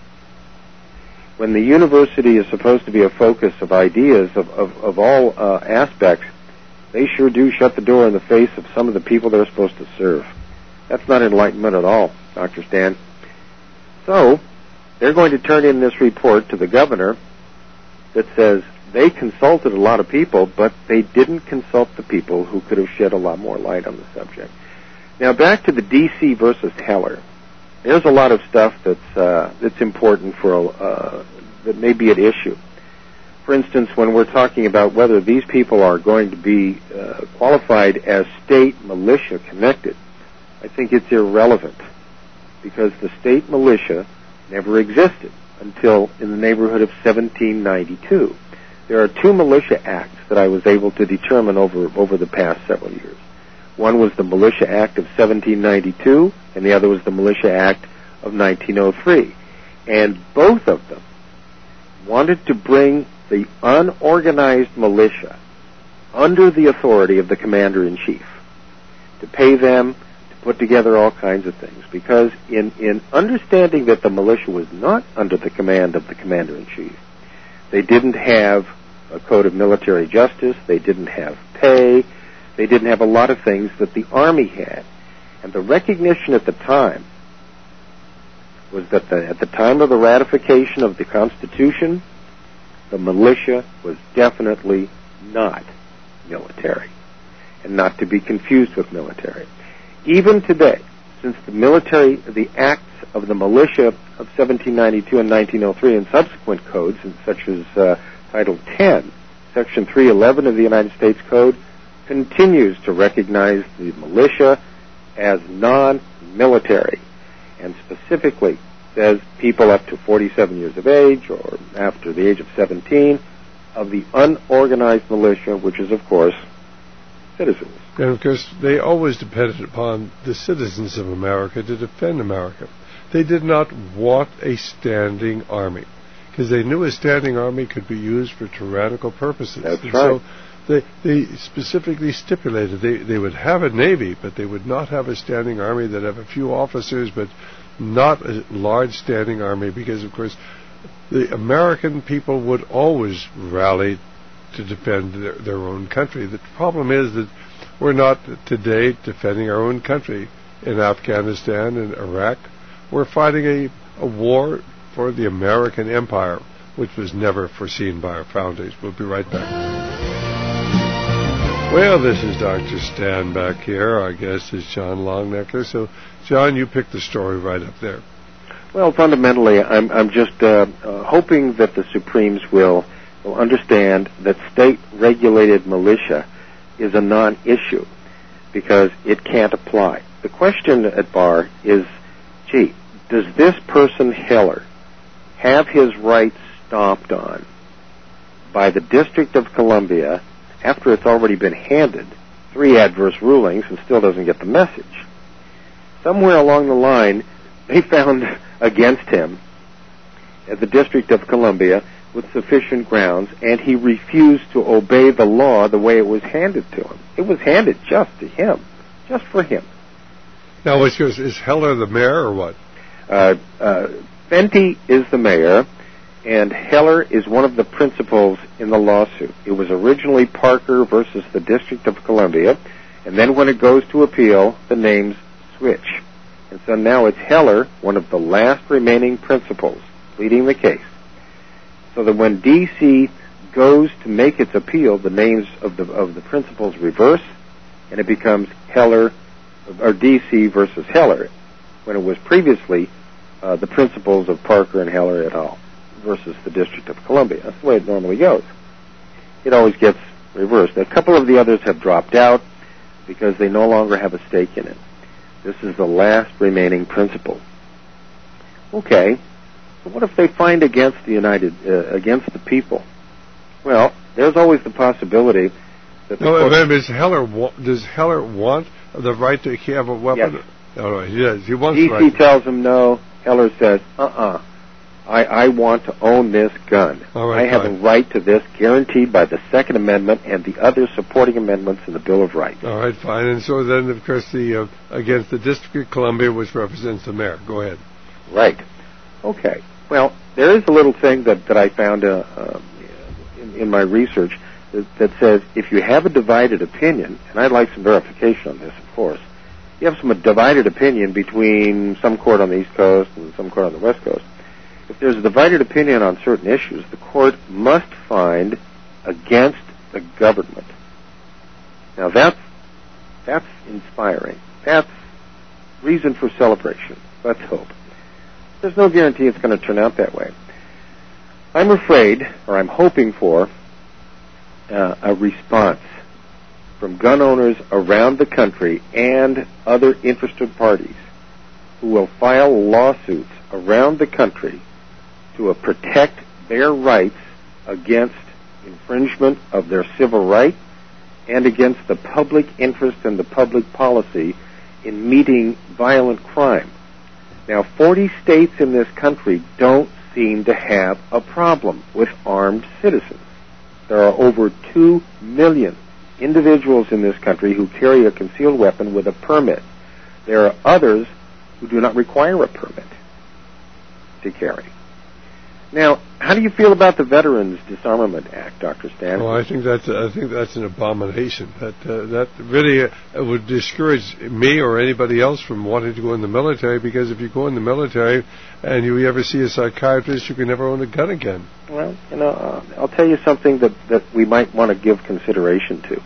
When the university is supposed to be a focus of ideas of, of, of all uh, aspects, they sure do shut the door in the face of some of the people they're supposed to serve. That's not enlightenment at all, Doctor Stan. So, they're going to turn in this report to the governor that says they consulted a lot of people, but they didn't consult the people who could have shed a lot more light on the subject. Now, back to the D C versus Heller. There's a lot of stuff that's uh, that's important for a, uh, that may be at issue. For instance, when we're talking about whether these people are going to be uh, qualified as state militia connected, I think it's irrelevant because the state militia never existed until in the neighborhood of seventeen ninety-two. There are two militia acts that I was able to determine over over the past several years. One was the Militia Act of seventeen ninety-two, and the other was the Militia Act of nineteen oh three. And both of them wanted to bring the unorganized militia under the authority of the Commander-in-Chief, to pay them, to put together all kinds of things. Because in, in understanding that the militia was not under the command of the Commander-in-Chief, they didn't have a code of military justice, they didn't have pay, they didn't have a lot of things that the Army had. And the recognition at the time was that the, at the time of the ratification of the Constitution, the militia was definitely not military, and not to be confused with military. Even today, since the military, the acts of the militia of seventeen ninety-two and nineteen oh three and subsequent codes, such as uh, Title ten, Section three eleven of the United States Code, continues to recognize the militia as non-military, and specifically says people up to forty-seven years of age or after the age of seventeen of the unorganized militia, which is, of course, citizens. And, of course, they always depended upon the citizens of America to defend America. They did not want a standing army, because they knew a standing army could be used for tyrannical purposes. That's and right. So they, they specifically stipulated they, they would have a navy, but they would not have a standing army. They'd have a few officers, but not a large standing army, because, of course, the American people would always rally to defend their, their own country. The problem is that we're not today defending our own country. In Afghanistan and Iraq, we're fighting a, a war for the American empire, which was never foreseen by our founders. We'll be right back. Well, this is Doctor Stan back here. Our guest is John Longenecker. So, John, you picked the story right up there. Well, fundamentally, I'm, I'm just uh, uh, hoping that the Supremes will, will understand that state-regulated militia is a non-issue because it can't apply. The question at bar is, gee, does this person, Heller, have his rights stomped on by the District of Columbia after it's already been handed three adverse rulings and still doesn't get the message? Somewhere along the line, they found against him at the District of Columbia with sufficient grounds, and he refused to obey the law the way it was handed to him. It was handed just to him, just for him. Now, which goes, is Heller the mayor or what? Uh, uh, Fenty is the mayor, and Heller is one of the principals in the lawsuit. It was originally Parker versus the District of Columbia, and then when it goes to appeal, the names switch. And so now it's Heller, one of the last remaining principals, pleading the case. So that when D C goes to make its appeal, the names of the of the principals reverse, and it becomes Heller, or D C versus Heller, when it was previously uh, the principals of Parker and Heller et al. Versus the District of Columbia. That's the way it normally goes. It always gets reversed. A couple of the others have dropped out because they no longer have a stake in it. This is the last remaining principal. Okay. So what if they find against the United, uh, against the people? Well, there's always the possibility that. The no, court, does Heller wa- does Heller want the right to have a weapon? Yes. All right, he does. He wants D C the right. tells him no. Heller says, "Uh-uh, I, I want to own this gun. All right, I have fine. a right to this, guaranteed by the Second Amendment and the other supporting amendments in the Bill of Rights." All right, fine. And so then, of course, the uh, against the District of Columbia, which represents the mayor. Go ahead. Right. Okay. Well, there is a little thing that, that I found uh, uh, in, in my research that, that says if you have a divided opinion, and I'd like some verification on this, of course, you have some divided opinion between some court on the East Coast and some court on the West Coast. If there's a divided opinion on certain issues, the court must find against the government. Now that's that's inspiring. That's reason for celebration. Let's hope. There's no guarantee it's going to turn out that way. I'm afraid, or I'm hoping for, uh, a response from gun owners around the country and other interested parties who will file lawsuits around the country to uh, protect their rights against infringement of their civil rights and against the public interest and the public policy in meeting violent crime. Now, forty states in this country don't seem to have a problem with armed citizens. There are over two million individuals in this country who carry a concealed weapon with a permit. There are others who do not require a permit to carry. Now, how do you feel about the Veterans Disarmament Act, Doctor Stan? Well, I think that's I think that's an abomination. That uh, that really uh, would discourage me or anybody else from wanting to go in the military, because if you go in the military and you ever see a psychiatrist, you can never own a gun again. Well, you know, uh, I'll tell you something that, that we might want to give consideration to.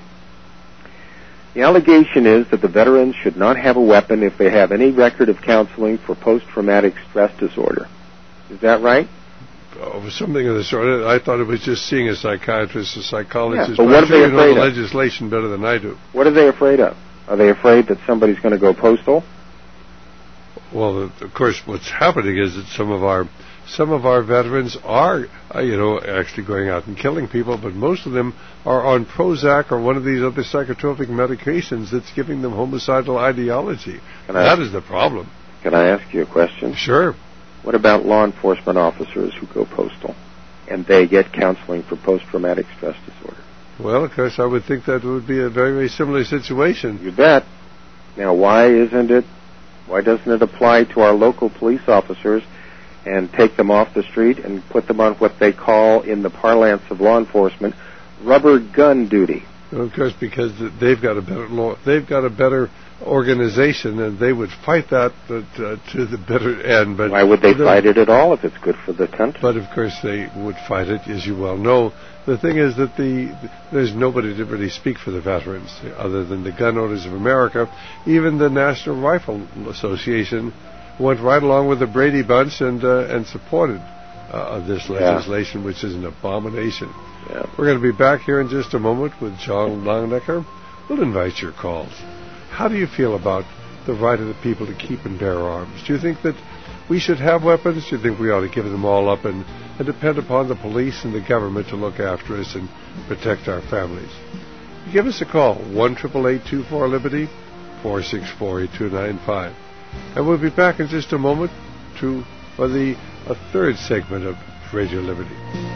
The allegation is that the veterans should not have a weapon if they have any record of counseling for post-traumatic stress disorder. Is that right? oh, something of the sort. I thought it was just seeing a psychiatrist, a psychologist. Yeah, but but what I'm are sure they you know afraid the of? legislation better than I do. What are they afraid of? Are they afraid that somebody's going to go postal? Well, of course, what's happening is that some of our some of our veterans are, uh, you know, actually going out and killing people, but most of them are on Prozac or one of these other psychotropic medications that's giving them homicidal ideology. Can I That ask, is the problem. Can I ask you a question? Sure. What about law enforcement officers who go postal and they get counseling for post-traumatic stress disorder? Well, of course, I would think that would be a very, very similar situation. You bet. Now, why isn't it, why doesn't it apply to our local police officers and take them off the street and put them on what they call, in the parlance of law enforcement, rubber gun duty? Well, of course, because they've got a better law, they've got a better organization, and they would fight that but, uh, to the bitter end. But why would they fight it at all if it's good for the country? But of course, they would fight it, as you well know. The thing is that the there's nobody to really speak for the veterans other than the Gun Owners of America. Even the National Rifle Association went right along with the Brady Bunch and uh, and supported uh, this legislation, yeah. which is an abomination. Yeah. We're going to be back here in just a moment with John Longnecker. We'll invite your calls. How do you feel about the right of the people to keep and bear arms? Do you think that we should have weapons? Do you think we ought to give them all up and, and depend upon the police and the government to look after us and protect our families? Give us a call, one eight eight eight, two four, Liberty, four six four, eight two nine five. And we'll be back in just a moment to for the a third segment of Radio Liberty.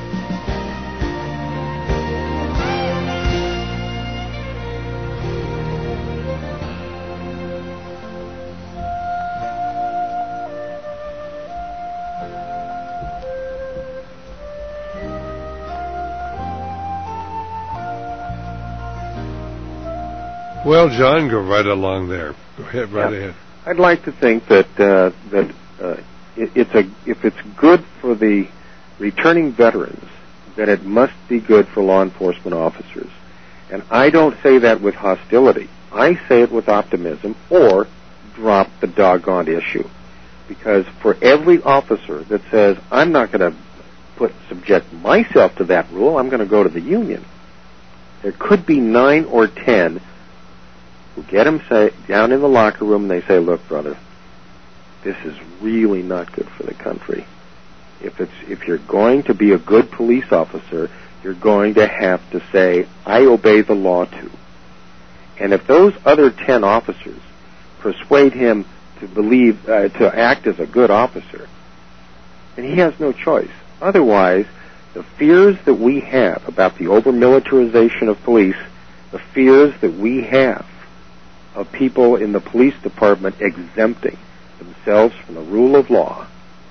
Well, John, go right along there. Go ahead, right yeah. ahead. I'd like to think that uh, that uh, it, it's a if it's good for the returning veterans, then it must be good for law enforcement officers. And I don't say that with hostility. I say it with optimism, or drop the doggone issue. Because for every officer that says, I'm not going to put subject myself to that rule, I'm going to go to the union, there could be nine or ten who get him say, down in the locker room and they say, look, brother, this is really not good for the country. If it's if you're going to be a good police officer, you're going to have to say, I obey the law too. And if those other ten officers persuade him to believe, uh, to act as a good officer, then he has no choice. Otherwise, the fears that we have about the over-militarization of police, the fears that we have of people in the police department exempting themselves from the rule of law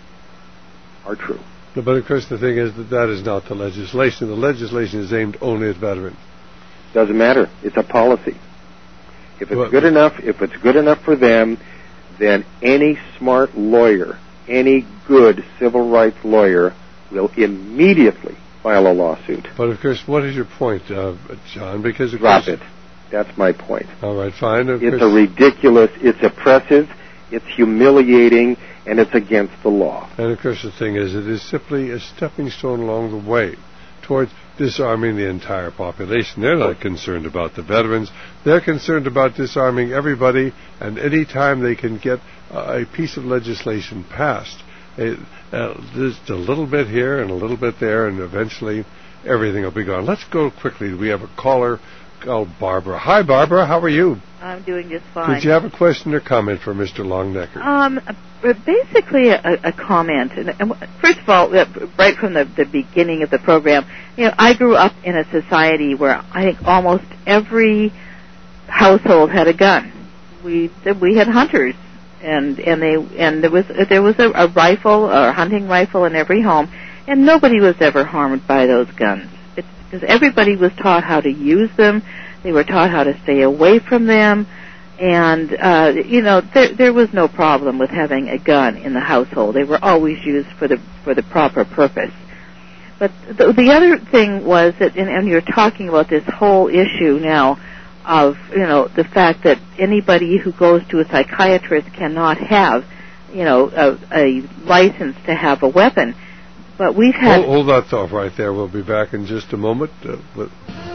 are true. But of course the thing is that that is not the legislation. The legislation is aimed only at veterans. Doesn't matter. It's a policy. If it's well, good enough, if it's good enough for them, then any smart lawyer, any good civil rights lawyer will immediately file a lawsuit. But of course, what is your point, uh, John? Because of Drop course, it. That's my point. All right, fine. Of it's course. a ridiculous, it's oppressive, it's humiliating, and it's against the law. And of course the thing is, it is simply a stepping stone along the way towards disarming the entire population. They're not concerned about the veterans. They're concerned about disarming everybody, and any time they can get uh, a piece of legislation passed, it, uh, just a little bit here and a little bit there, and eventually everything will be gone. Let's go quickly. We have a caller called Barbara. Hi, Barbara. How are you? I'm doing just fine. Did you have a question or comment for Mister Longnecker? Um, basically a, a comment. And, and first of all, right from the, the beginning of the program, you know, I grew up in a society where I think almost every household had a gun. We we had hunters, and and they and there was there was a, a rifle or a hunting rifle in every home, and nobody was ever harmed by those guns. It's because everybody was taught how to use them. They were taught how to stay away from them, and uh, you know there there was no problem with having a gun in the household. They were always used for the for the proper purpose. But the, the other thing was that, and, and you're talking about this whole issue now of you know the fact that anybody who goes to a psychiatrist cannot have you know a, a license to have a weapon. but we've had... Hold, hold that thought right there. We'll be back in just a moment. Uh, with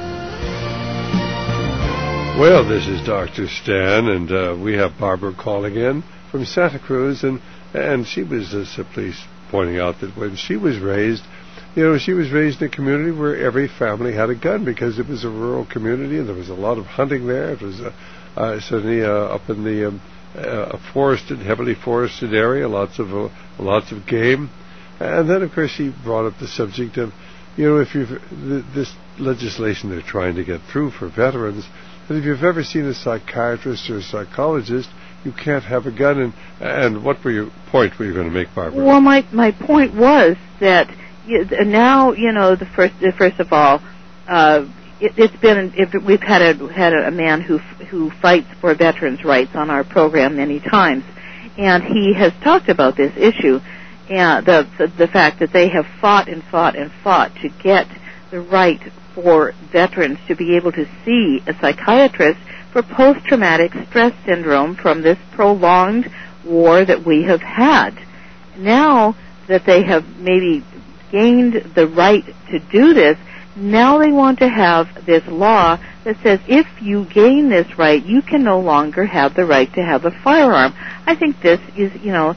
well, this is Doctor Stan, and uh, we have Barbara calling in from Santa Cruz, and, and she was uh, simply pointing out that when she was raised, you know, she was raised in a community where every family had a gun because it was a rural community and there was a lot of hunting there. It was uh, uh, certainly uh, up in the um, uh, forested, heavily forested area, lots of uh, lots of game. And then, of course, she brought up the subject of, you know, if you've th- this legislation they're trying to get through for veterans, that if you've ever seen a psychiatrist or a psychologist, you can't have a gun. And and what were your point were you going to make, Barbara? Well, my my point was that now, you know, the first first of all, uh, it, it's been if we've had a had a man who who fights for veterans' rights on our program many times, and he has talked about this issue. And the, the the fact that they have fought and fought and fought to get the right for veterans to be able to see a psychiatrist for post-traumatic stress syndrome from this prolonged war that we have had. Now that they have maybe gained the right to do this, now they want to have this law that says if you gain this right, you can no longer have the right to have a firearm. I think this is, you know,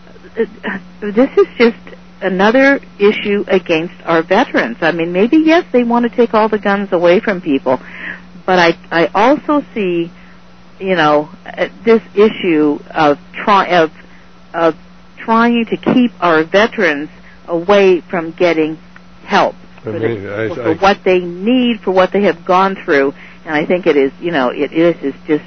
this is just another issue against our veterans. I mean, maybe, yes, they want to take all the guns away from people, but I, I also see, you know, this issue of, try, of, of trying to keep our veterans away from getting help for, I mean, the, I, for I, what they need, for what they have gone through, and I think it is, you know, it is is just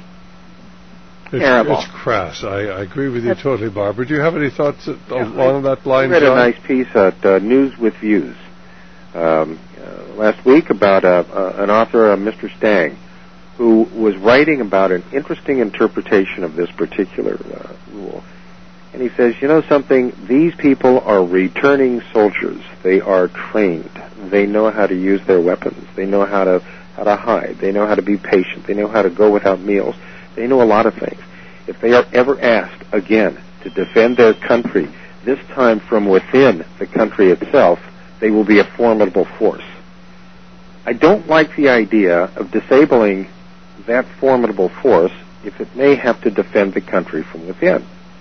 It's, terrible. It's crass. I, I agree with you That's totally, Barbara. Do you have any thoughts yeah, along I, that line, I read John? a nice piece at uh, News with Views um, uh, last week about uh, uh, an author, uh, Mister Stang, who was writing about an interesting interpretation of this particular uh, rule. And he says, you know something, these people are returning soldiers. They are trained. They know how to use their weapons. They know how to how to hide. They know how to be patient. They know how to go without meals. They know a lot of things. If they are ever asked again to defend their country, this time from within the country itself, they will be a formidable force. I don't like the idea of disabling that formidable force if it may have to defend the country from within.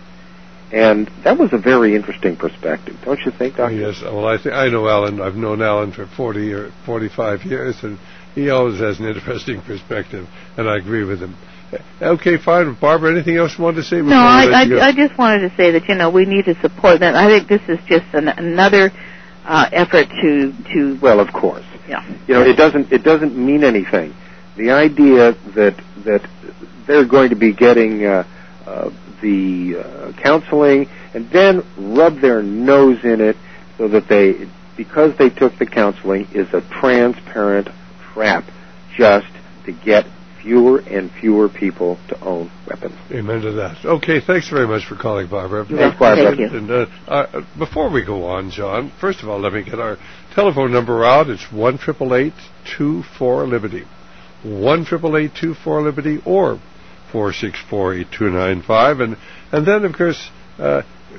And that was a very interesting perspective, don't you think, Doctor? Yes. Well, I think I know Alan. I've known Alan for forty or forty-five years, and he always has an interesting perspective, and I agree with him. Okay, fine. Barbara, anything else you wanted to say? No, I, I, I just wanted to say that, you know, we need to support that. I think this is just an, another uh, effort to, to... Well, of course. Yeah. You know, it doesn't it doesn't mean anything. The idea that that they're going to be getting uh, uh, the uh, counseling and then rub their nose in it so that they, because they took the counseling, is a transparent trap just to get fewer and fewer people to own weapons. Amen to that. Okay, thanks very much for calling, Barbara. Thanks, Barbara. Thank you. And, uh, uh, before we go on, John, first of all, let me get our telephone number out. It's one eight eight eight, two four, Liberty. one eight eight eight, two four, Liberty, or four six four, eight two nine five. And, and then, of course, uh,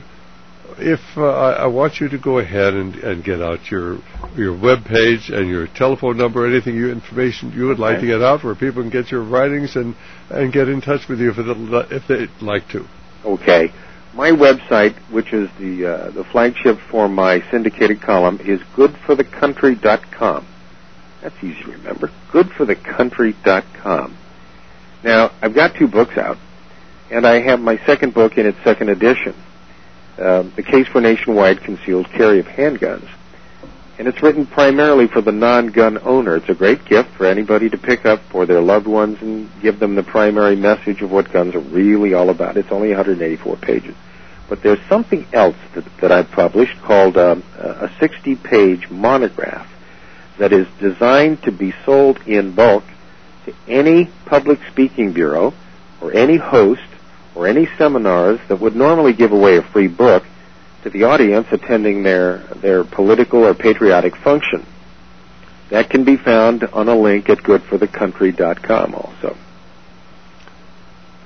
if uh, I, I want you to go ahead and, and get out your your web page and your telephone number, anything you information you would like okay. to get out where people can get your writings and, and get in touch with you if, it, if they'd like to. Okay. My website, which is the uh, the flagship for my syndicated column, is good for the country dot com. That's easy to remember. good for the country dot com. Now, I've got two books out, and I have my second book in its second edition. Uh, the Case for Nationwide Concealed Carry of Handguns. And it's written primarily for the non-gun owner. It's a great gift for anybody to pick up for their loved ones and give them the primary message of what guns are really all about. It's only one hundred eighty-four pages. But there's something else that, that I've published called um, a sixty-page monograph that is designed to be sold in bulk to any public speaking bureau or any host or any seminars that would normally give away a free book to the audience attending their, their political or patriotic function. That can be found on a link at good for the country dot com also.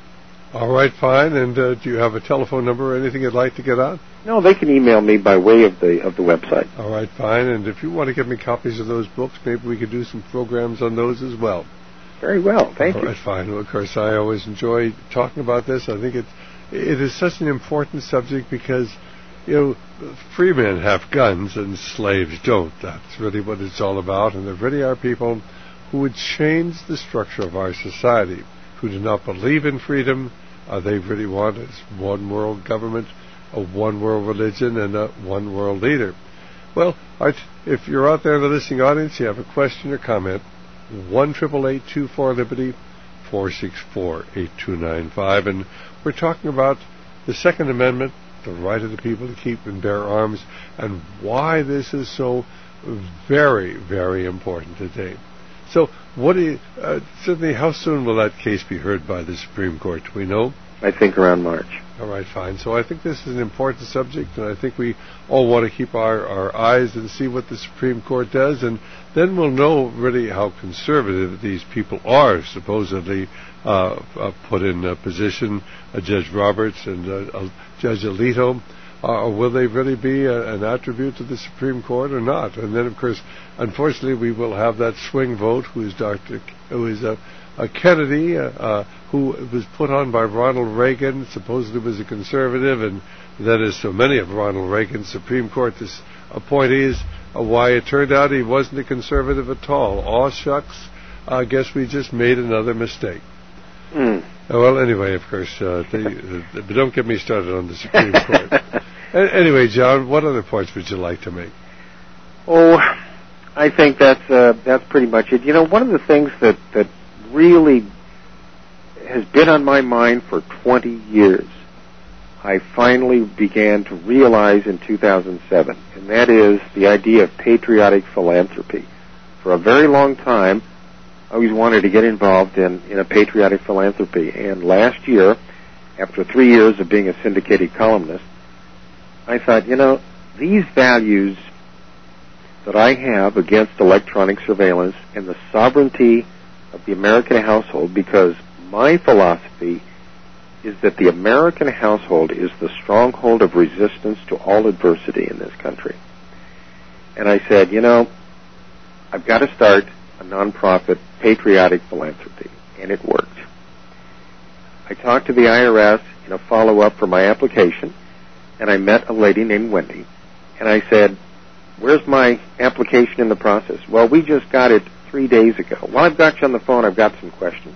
All right, fine. And uh, do you have a telephone number or anything you'd like to get on? No, they can email me by way of the of the website. All right, fine. And if you want to give me copies of those books, maybe we could do some programs on those as well. Very well. Thank All you. right, fine. Well, of course, I always enjoy talking about this. I think it it is such an important subject because, you know, free men have guns and slaves don't. That's really what it's all about. And there really are people who would change the structure of our society, who do not believe in freedom. Uh, they really want is one world government, a one world religion, and a one world leader. Well, Art, if you're out there in the listening audience, you have a question or comment, one eight eight eight, two four, Liberty, four six four, eight two nine five. And we're talking about the Second Amendment, the right of the people to keep and bear arms, and why this is so very, very important today. So, what do you, uh, Sidney, how soon will that case be heard by the Supreme Court? Do we know? I think around March. All right, fine. So I think this is an important subject, and I think we all want to keep our, our eyes and see what the Supreme Court does, and then we'll know really how conservative these people are, supposedly uh, uh, put in a position, uh, Judge Roberts and uh, uh, Judge Alito. Uh, or will they really be a, an attribute to the Supreme Court or not? And then, of course, unfortunately, we will have that swing vote, who is Doctor, who is a, a Kennedy, uh, uh, who was put on by Ronald Reagan, supposedly was a conservative, and then, as so many of Ronald Reagan's Supreme Court appointees, uh, why it turned out he wasn't a conservative at all. Aw, shucks, I guess we just made another mistake. Mm. Well, anyway, of course, uh, they, uh, don't get me started on the Supreme Court. Anyway, John, what other points would you like to make? Oh, I think that's uh, that's pretty much it. You know, one of the things that, that really has been on my mind for twenty years, I finally began to realize in two thousand seven, and that is the idea of patriotic philanthropy. For a very long time, I always wanted to get involved in, in a patriotic philanthropy, and last year, after three years of being a syndicated columnist, I thought, you know, these values that I have against electronic surveillance and the sovereignty of the American household, because my philosophy is that the American household is the stronghold of resistance to all adversity in this country. And I said, you know, I've got to start a nonprofit patriotic philanthropy, and it worked. I talked to the I R S in a follow-up for my application, and I met a lady named Wendy, and I said, where's my application in the process? Well, we just got it three days ago. While I've got you on the phone, I've got some questions.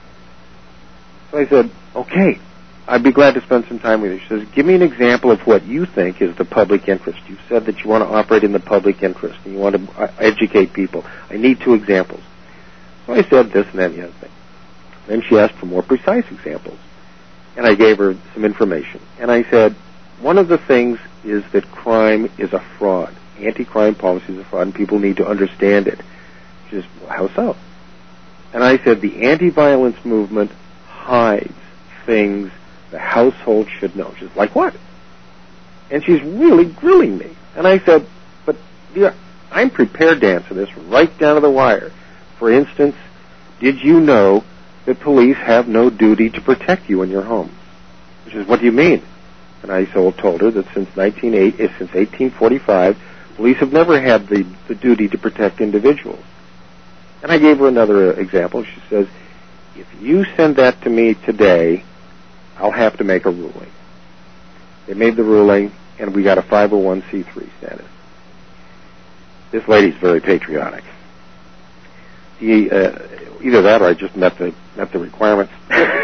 So I said, okay, I'd be glad to spend some time with you. She says, give me an example of what you think is the public interest. You said that you want to operate in the public interest, and you want to educate people. I need two examples. So I said this and that and the other thing. Then she asked for more precise examples, and I gave her some information. And I said, one of the things is that crime is a fraud. Anti-crime policy is a fraud, and people need to understand it. She says, well, how so? And I said, the anti-violence movement hides things the household should know. She's like, what? And she's really grilling me. And I said, but dear, I'm prepared to answer this right down to the wire. For instance, did you know that police have no duty to protect you in your home? She says, what do you mean? And I told her that since nineteen eighty, since eighteen forty-five, police have never had the, the duty to protect individuals. And I gave her another example. She says, if you send that to me today, I'll have to make a ruling. They made the ruling, and we got a five oh one c three status. This lady's very patriotic. He, uh, either that or I just met the, met the requirements.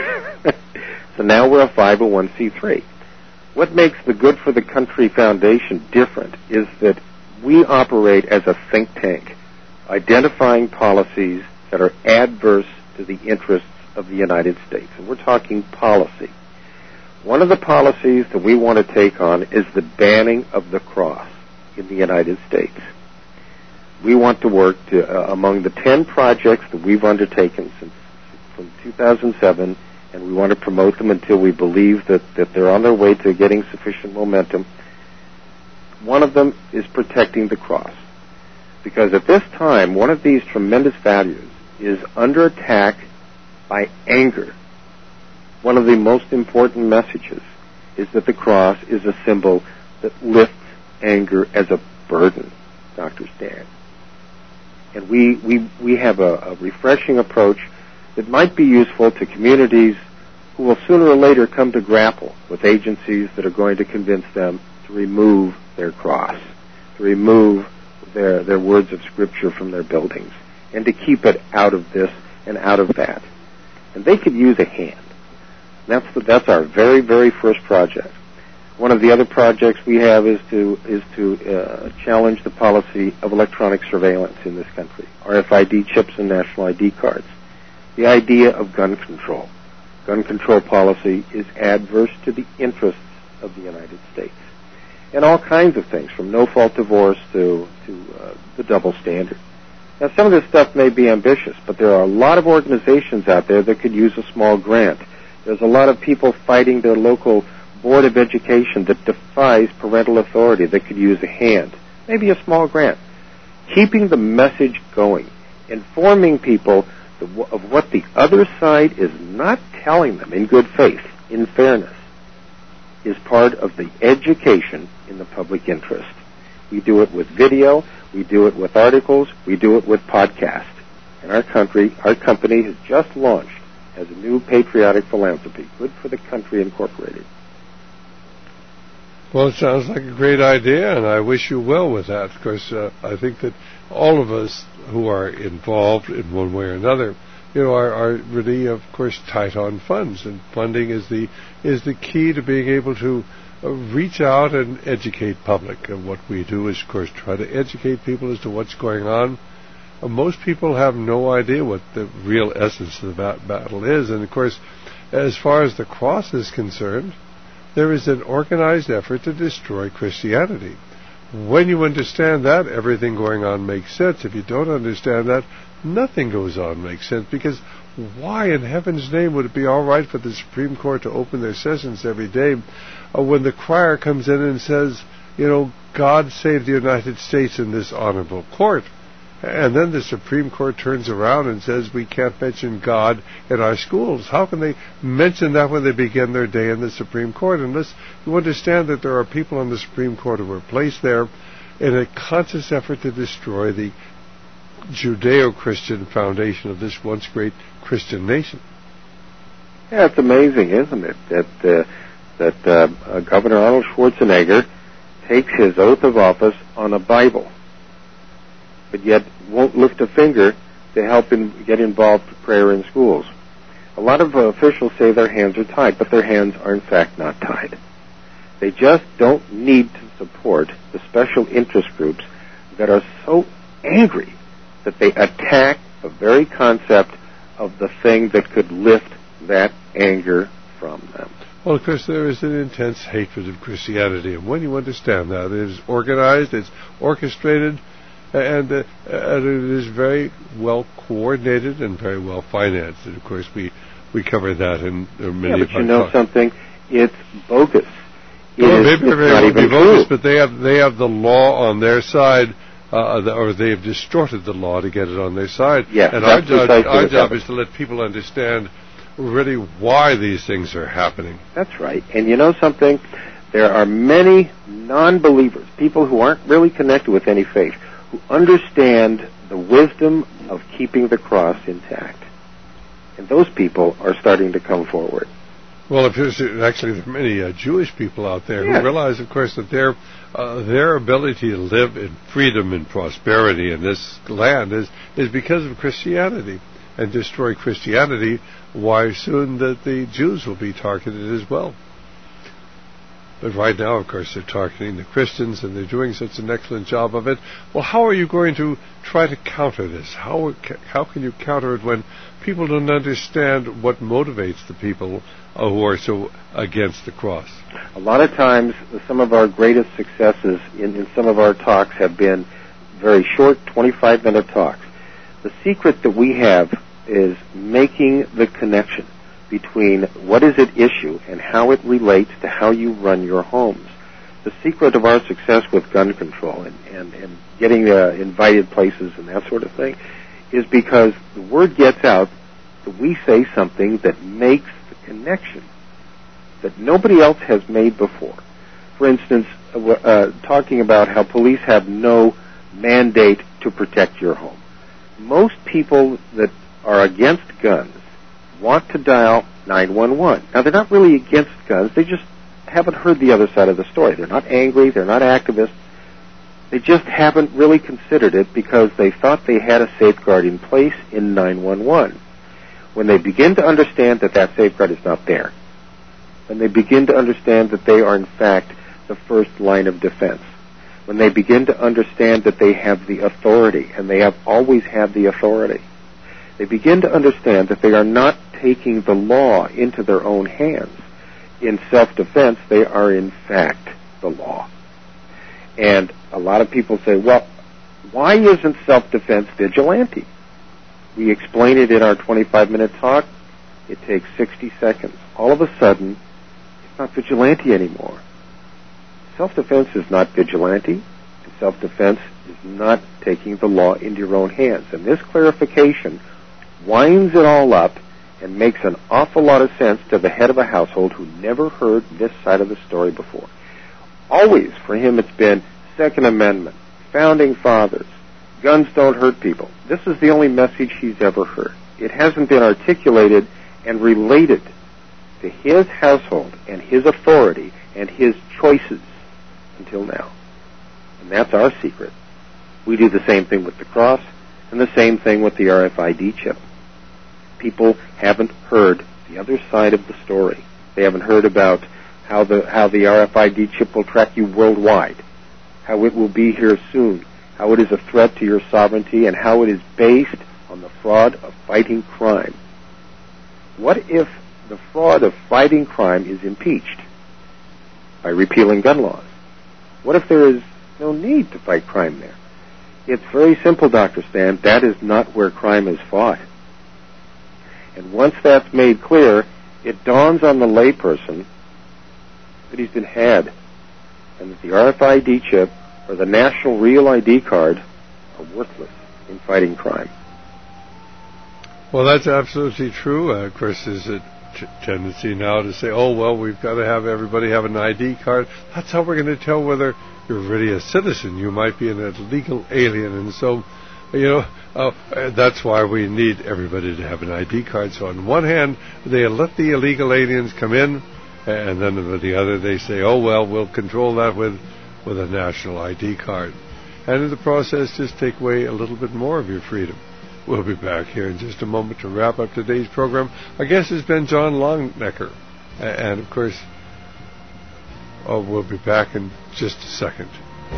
So now we're a five oh one c three. What makes the Good for the Country Foundation different is that we operate as a think tank, identifying policies that are adverse to the interests of the United States. And we're talking policy. One of the policies that we want to take on is the banning of the cross in the United States. We want to work to, uh, among the ten projects that we've undertaken since from two thousand seven, and we want to promote them until we believe that, that they're on their way to getting sufficient momentum. One of them is protecting the cross. Because at this time, one of these tremendous values is under attack by anger. one of the most important messages is that the cross is a symbol that lifts anger as a burden, Doctor Stan. And we, we, we have a, a refreshing approach that might be useful to communities who will sooner or later come to grapple with agencies that are going to convince them to remove their cross, to remove their, their words of Scripture from their buildings, and to keep it out of this and out of that. And they could use a hand. That's, the, that's our very, very first project. One of the other projects we have is to is to uh, challenge the policy of electronic surveillance in this country, R F I D chips and national I D cards. The idea of gun control. Gun control policy is adverse to the interests of the United States. And all kinds of things, from no-fault divorce to, to uh, the double standard. Now, some of this stuff may be ambitious, but there are a lot of organizations out there that could use a small grant. There's a lot of people fighting their local Board of Education that defies parental authority that could use a hand, maybe a small grant. Keeping the message going, informing people of what the other side is not telling them in good faith, in fairness, is part of the education in the public interest. We do it with video, we do it with articles, we do it with podcasts. And our country, our company has just launched as a new patriotic philanthropy, Good for the Country Incorporated. Well, it sounds like a great idea, and I wish you well with that. Of course, uh, I think that all of us who are involved in one way or another, you know, are, are really, of course, tight on funds, and funding is the is the key to being able to uh, reach out and educate public. And what we do is, of course, try to educate people as to what's going on. Uh, most people have no idea what the real essence of the bat- battle is, and of course, as far as the cross is concerned, there is an organized effort to destroy Christianity. When you understand that, everything going on makes sense. If you don't understand that, nothing goes on makes sense, because why in heaven's name would it be all right for the Supreme Court to open their sessions every day uh, when the crier comes in and says, you know, God save the United States in this honorable court? And then the Supreme Court turns around and says we can't mention God in our schools. How can they mention that when they begin their day in the Supreme Court? Unless you understand that there are people on the Supreme Court who were placed there in a conscious effort to destroy the Judeo-Christian foundation of this once great Christian nation. Yeah, it's amazing, isn't it, that uh, that uh, uh, Governor Arnold Schwarzenegger takes his oath of office on a Bible, but yet won't lift a finger to help him get involved in prayer in schools. A lot of uh, officials say their hands are tied, but their hands are in fact not tied. They just don't need to support the special interest groups that are so angry that they attack the very concept of the thing that could lift that anger from them. Well, of course, there is an intense hatred of Christianity, and when you understand that, it is organized, it's orchestrated, and, uh, and it is very well coordinated and very well financed. And of course, we, we cover that in uh, many. Yeah, but you know talk. something? It's bogus. It well, is, maybe it's very not well even be bogus, true. but they have they have the law on their side, uh, the, or they have distorted the law to get it on their side. Yeah, and our job, our job happens. is to let people understand really why these things are happening. That's right. And you know something? There are many non-believers, people who aren't really connected with any faith, who understand the wisdom of keeping the cross intact. And those people are starting to come forward. Well, if there's, actually, there are many uh, Jewish people out there yes. who realize, of course, that their uh, their ability to live in freedom and prosperity in this land is, is because of Christianity. And destroy Christianity, why soon that the Jews will be targeted as well. But right now, of course, they're targeting the Christians, and they're doing such an excellent job of it. Well, how are you going to try to counter this? How how can you counter it when people don't understand what motivates the people uh, who are so against the cross? A lot of times, some of our greatest successes in, in some of our talks have been very short, twenty-five minute talks. The secret that we have is making the connection between what is at issue and how it relates to how you run your homes. The secret of our success with gun control and, and, and getting uh, invited places and that sort of thing is because the word gets out that we say something that makes the connection that nobody else has made before. For instance, uh, uh, talking about how police have no mandate to protect your home. Most people that are against guns want to dial nine one one. Now, they're not really against guns. They just haven't heard the other side of the story. They're not angry. They're not activists. They just haven't really considered it because they thought they had a safeguard in place in nine one one. When they begin to understand that that safeguard is not there, when they begin to understand that they are, in fact, the first line of defense, when they begin to understand that they have the authority, and they have always had the authority, they begin to understand that they are not taking the law into their own hands. In self-defense, they are, in fact, the law. And a lot of people say, well, why isn't self-defense vigilante? We explain it in our twenty-five minute talk. It takes sixty seconds. All of a sudden, it's not vigilante anymore. Self-defense is not vigilante, and self-defense is not taking the law into your own hands. And this clarification winds it all up and makes an awful lot of sense to the head of a household who never heard this side of the story before. Always, for him, it's been Second Amendment, Founding Fathers, guns don't hurt people. This is the only message he's ever heard. It hasn't been articulated and related to his household and his authority and his choices until now. And that's our secret. We do the same thing with the cross and the same thing with the R F I D chip. People haven't heard the other side of the story. They haven't heard about how the how the R F I D chip will track you worldwide, how it will be here soon, how it is a threat to your sovereignty, and how it is based on the fraud of fighting crime. What if the fraud of fighting crime is impeached by repealing gun laws? What if there is no need to fight crime there? It's very simple, Doctor Stan. That is not where crime is fought. And once that's made clear, it dawns on the layperson that he's been had, and that the R F I D chip or the National Real I D card are worthless in fighting crime. Well, that's absolutely true. Uh, of course, there's a t- tendency now to say, oh, well, we've got to have everybody have an I D card. That's how we're going to tell whether you're really a citizen. You might be an illegal alien. And so, you know, uh, that's why we need everybody to have an I D card. So on one hand, they let the illegal aliens come in, and then on the other, they say, oh, well, we'll control that with, with a national I D card. And in the process, just take away a little bit more of your freedom. We'll be back here in just a moment to wrap up today's program. Our guest has been John Longenecker. And, of course, oh, we'll be back in just a second.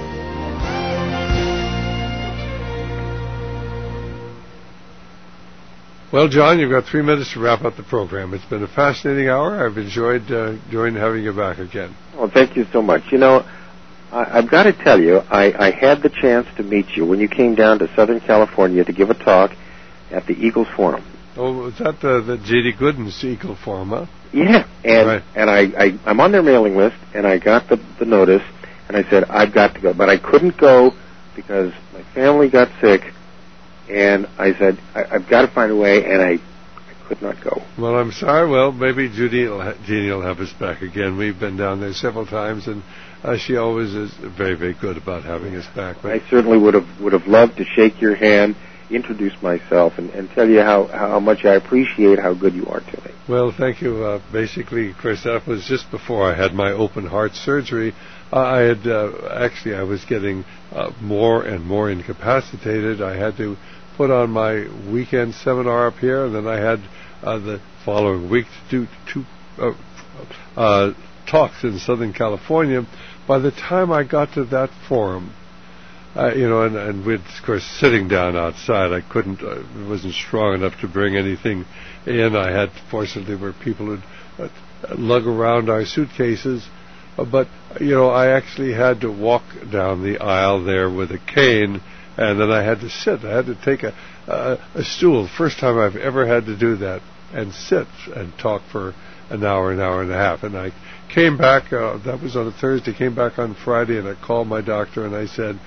Well, John, you've got three minutes to wrap up the program. It's been a fascinating hour. I've enjoyed uh, enjoying having you back again. Well, thank you so much. You know, I, I've got to tell you, I, I had the chance to meet you when you came down to Southern California to give a talk at the Eagles Forum. Oh, was that uh, the J D Gooden's Eagle Forum, huh? Yeah, and right. and I, I I'm on their mailing list, and I got the the notice, and I said I've got to go, but I couldn't go because my family got sick. And I said, I, I've got to find a way, and I, I could not go. Well, I'm sorry. Well, maybe Judy will ha- Jeannie will have us back again. We've been down there several times, and uh, she always is very, very good about having us back. But I certainly would have would have loved to shake your hand, introduce myself, and, and tell you how, how much I appreciate how good you are to me. Well, thank you. Uh, basically, Chris, that was just before I had my open heart surgery. Uh, I had uh, actually I was getting uh, more and more incapacitated. I had to put on my weekend seminar up here, and then I had uh, the following week to do two uh, uh, talks in Southern California. By the time I got to that forum, uh, you know, and, and with, of course, sitting down outside, I couldn't, uh, wasn't strong enough to bring anything in. I had, fortunately, where people would uh, lug around our suitcases, uh, but, you know, I actually had to walk down the aisle there with a cane. And then I had to sit. I had to take a, a, a stool. First time I've ever had to do that, and sit and talk for an hour, an hour and a half. And I came back, uh, that was on a Thursday, came back on Friday, and I called my doctor and I said,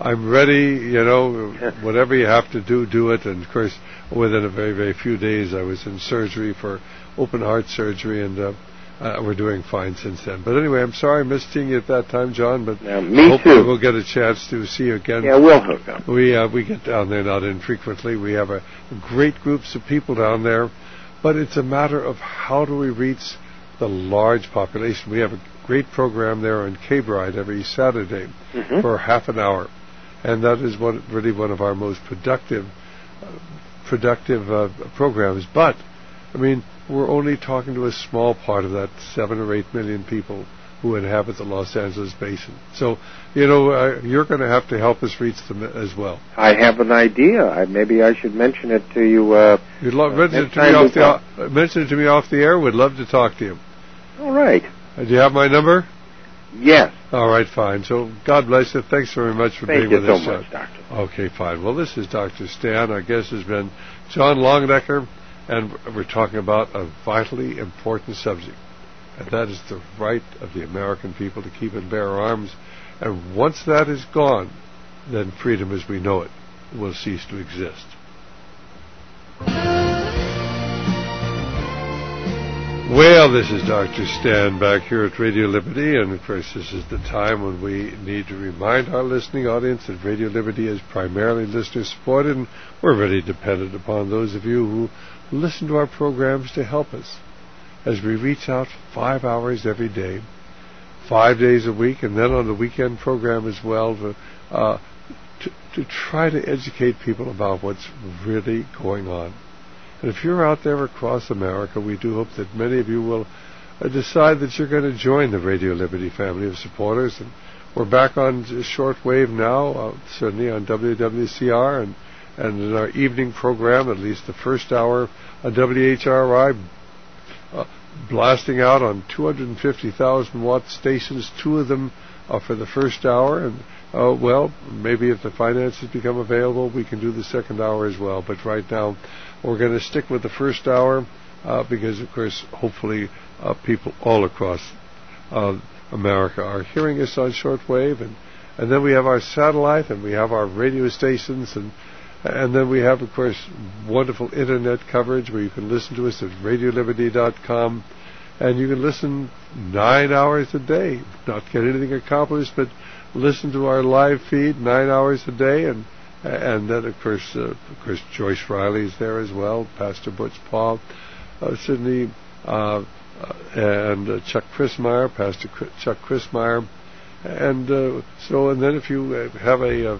I'm ready, you know, whatever you have to do, do it. And, of course, within a very, very few days, I was in surgery for open heart surgery, and uh, uh, we're doing fine since then. But anyway, I'm sorry I missed seeing you at that time, John, but yeah, me hopefully too. we'll get a chance to see you again. Yeah, we'll hook up. We, uh, we get down there not infrequently. We have a great groups of people down there, but it's a matter of how do we reach the large population. We have a great program there on K-Bride every Saturday mm-hmm. for half an hour, and that is one, really one of our most productive uh, productive uh, programs. But, I mean, we're only talking to a small part of that seven or eight million people who inhabit the Los Angeles basin. So, you know, uh, you're going to have to help us reach them as well. I have an idea. I, maybe I should mention it to you. Uh, You'd love, uh, mention, it to me off the, uh, mention it to me off the air. We'd love to talk to you. All right. Uh, do you have my number? Yes. All right, fine. So God bless you. Thanks very much for Thank being with so us. Thank you so much, Doctor. Okay, fine. Well, this is Doctor Stan. Our guest has been John Longenecker, and we're talking about a vitally important subject, and that is the right of the American people to keep and bear arms. And once that is gone, then freedom as we know it will cease to exist. Well, this is Doctor Stan back here at Radio Liberty, and of course this is the time when we need to remind our listening audience that Radio Liberty is primarily listener-supported, and we're really dependent upon those of you who listen to our programs to help us as we reach out five hours every day, five days a week, and then on the weekend program as well to, uh, to, to try to educate people about what's really going on. And if you're out there across America, we do hope that many of you will uh, decide that you're going to join the Radio Liberty family of supporters. And we're back on shortwave now, uh, certainly on W W C R, and, and in our evening program, at least the first hour on W H R I, uh, blasting out on two hundred fifty thousand watt stations, two of them uh, for the first hour. And, uh, well, maybe if the finances become available, we can do the second hour as well. But right now, we're going to stick with the first hour uh, because, of course, hopefully uh, people all across uh, America are hearing us on shortwave. And, and then we have our satellite, and we have our radio stations, and and then we have, of course, wonderful Internet coverage where you can listen to us at radio liberty dot com. And you can listen nine hours a day, not get anything accomplished, but listen to our live feed nine hours a day. And And then, of course, uh, of course, Joyce Riley's there as well, Pastor Butch Paul, uh, Sidney, uh, uh, and uh, Chuck Chrismeyer, Pastor Chris, Chuck Chrismeyer. And uh, so, and then if you uh, have a uh,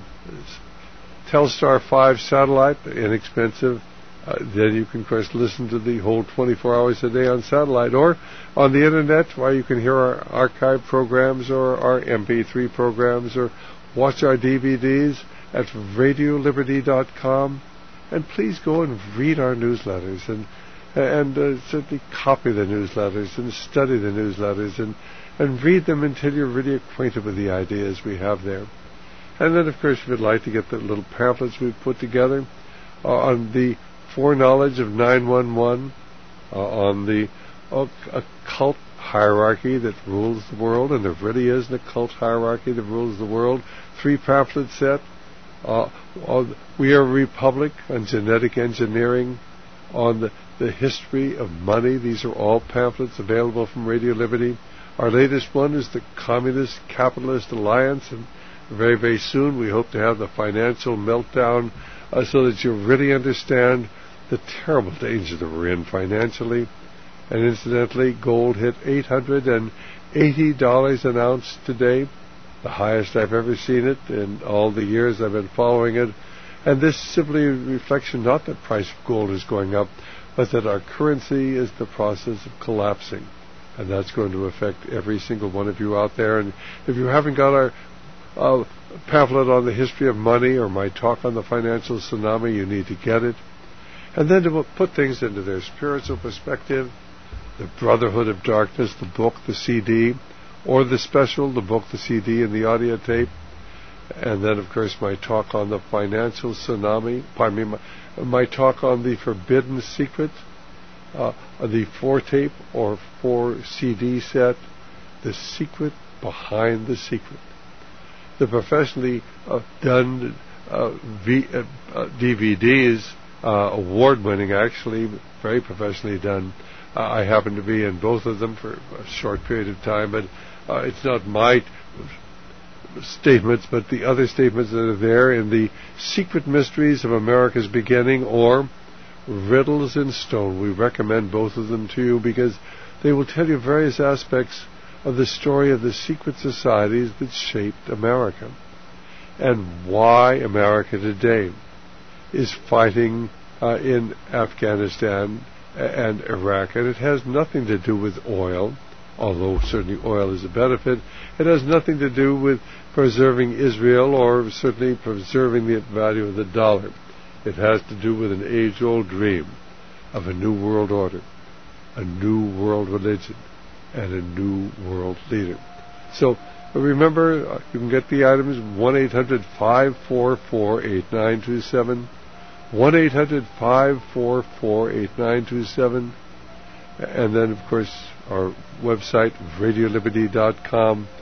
Telstar five satellite, inexpensive, uh, then you can, of course, listen to the whole twenty-four hours a day on satellite or on the Internet, where you can hear our archive programs or our M P three programs or watch our D V Ds at radio liberty dot com. And please go and read our newsletters and and uh, certainly copy the newsletters and study the newsletters and, and read them until you're really acquainted with the ideas we have there. And then, of course, if you'd like to get the little pamphlets we've put together uh, on the foreknowledge of nine one one, uh, on the uh, occult hierarchy that rules the world, and there really is an occult hierarchy that rules the world, three pamphlet set. Uh, on We Are a Republic, on genetic engineering, on the, the history of money. These are all pamphlets available from Radio Liberty. Our latest one is the Communist Capitalist Alliance, and very, very soon we hope to have the financial meltdown uh, so that you really understand the terrible danger that we're in financially. And incidentally, gold hit eight hundred eighty dollars an ounce today, the highest I've ever seen it in all the years I've been following it. And this simply a reflection, not that the price of gold is going up, but that our currency is the process of collapsing. And that's going to affect every single one of you out there. And if you haven't got our uh, pamphlet on the history of money or my talk on the financial tsunami, you need to get it. And then to put things into their spiritual perspective, the Brotherhood of Darkness, the book, the C D, or the special, the book, the C D, and the audio tape. And then, of course, my talk on the financial tsunami, pardon me, my, my talk on the forbidden secret, uh, the four tape or four C D set, The Secret Behind the Secret. the professionally uh, done uh, v, uh, uh, D V Ds, uh, award-winning actually, very professionally done. Uh, I happen to be in both of them for a short period of time, but uh, it's not my statements, but the other statements that are there in the Secret Mysteries of America's Beginning or Riddles in Stone. We recommend both of them to you because they will tell you various aspects of the story of the secret societies that shaped America and why America today is fighting uh, in Afghanistan and Iraq. And it has nothing to do with oil, although certainly oil is a benefit. It has nothing to do with preserving Israel or certainly preserving the value of the dollar. It has to do with an age-old dream of a new world order, a new world religion, and a new world leader. So remember, uh, you can get the items one eight hundred five four four eight nine two seven, one eight hundred five four four eight nine two seven, and then, of course, our website, radio liberty dot com.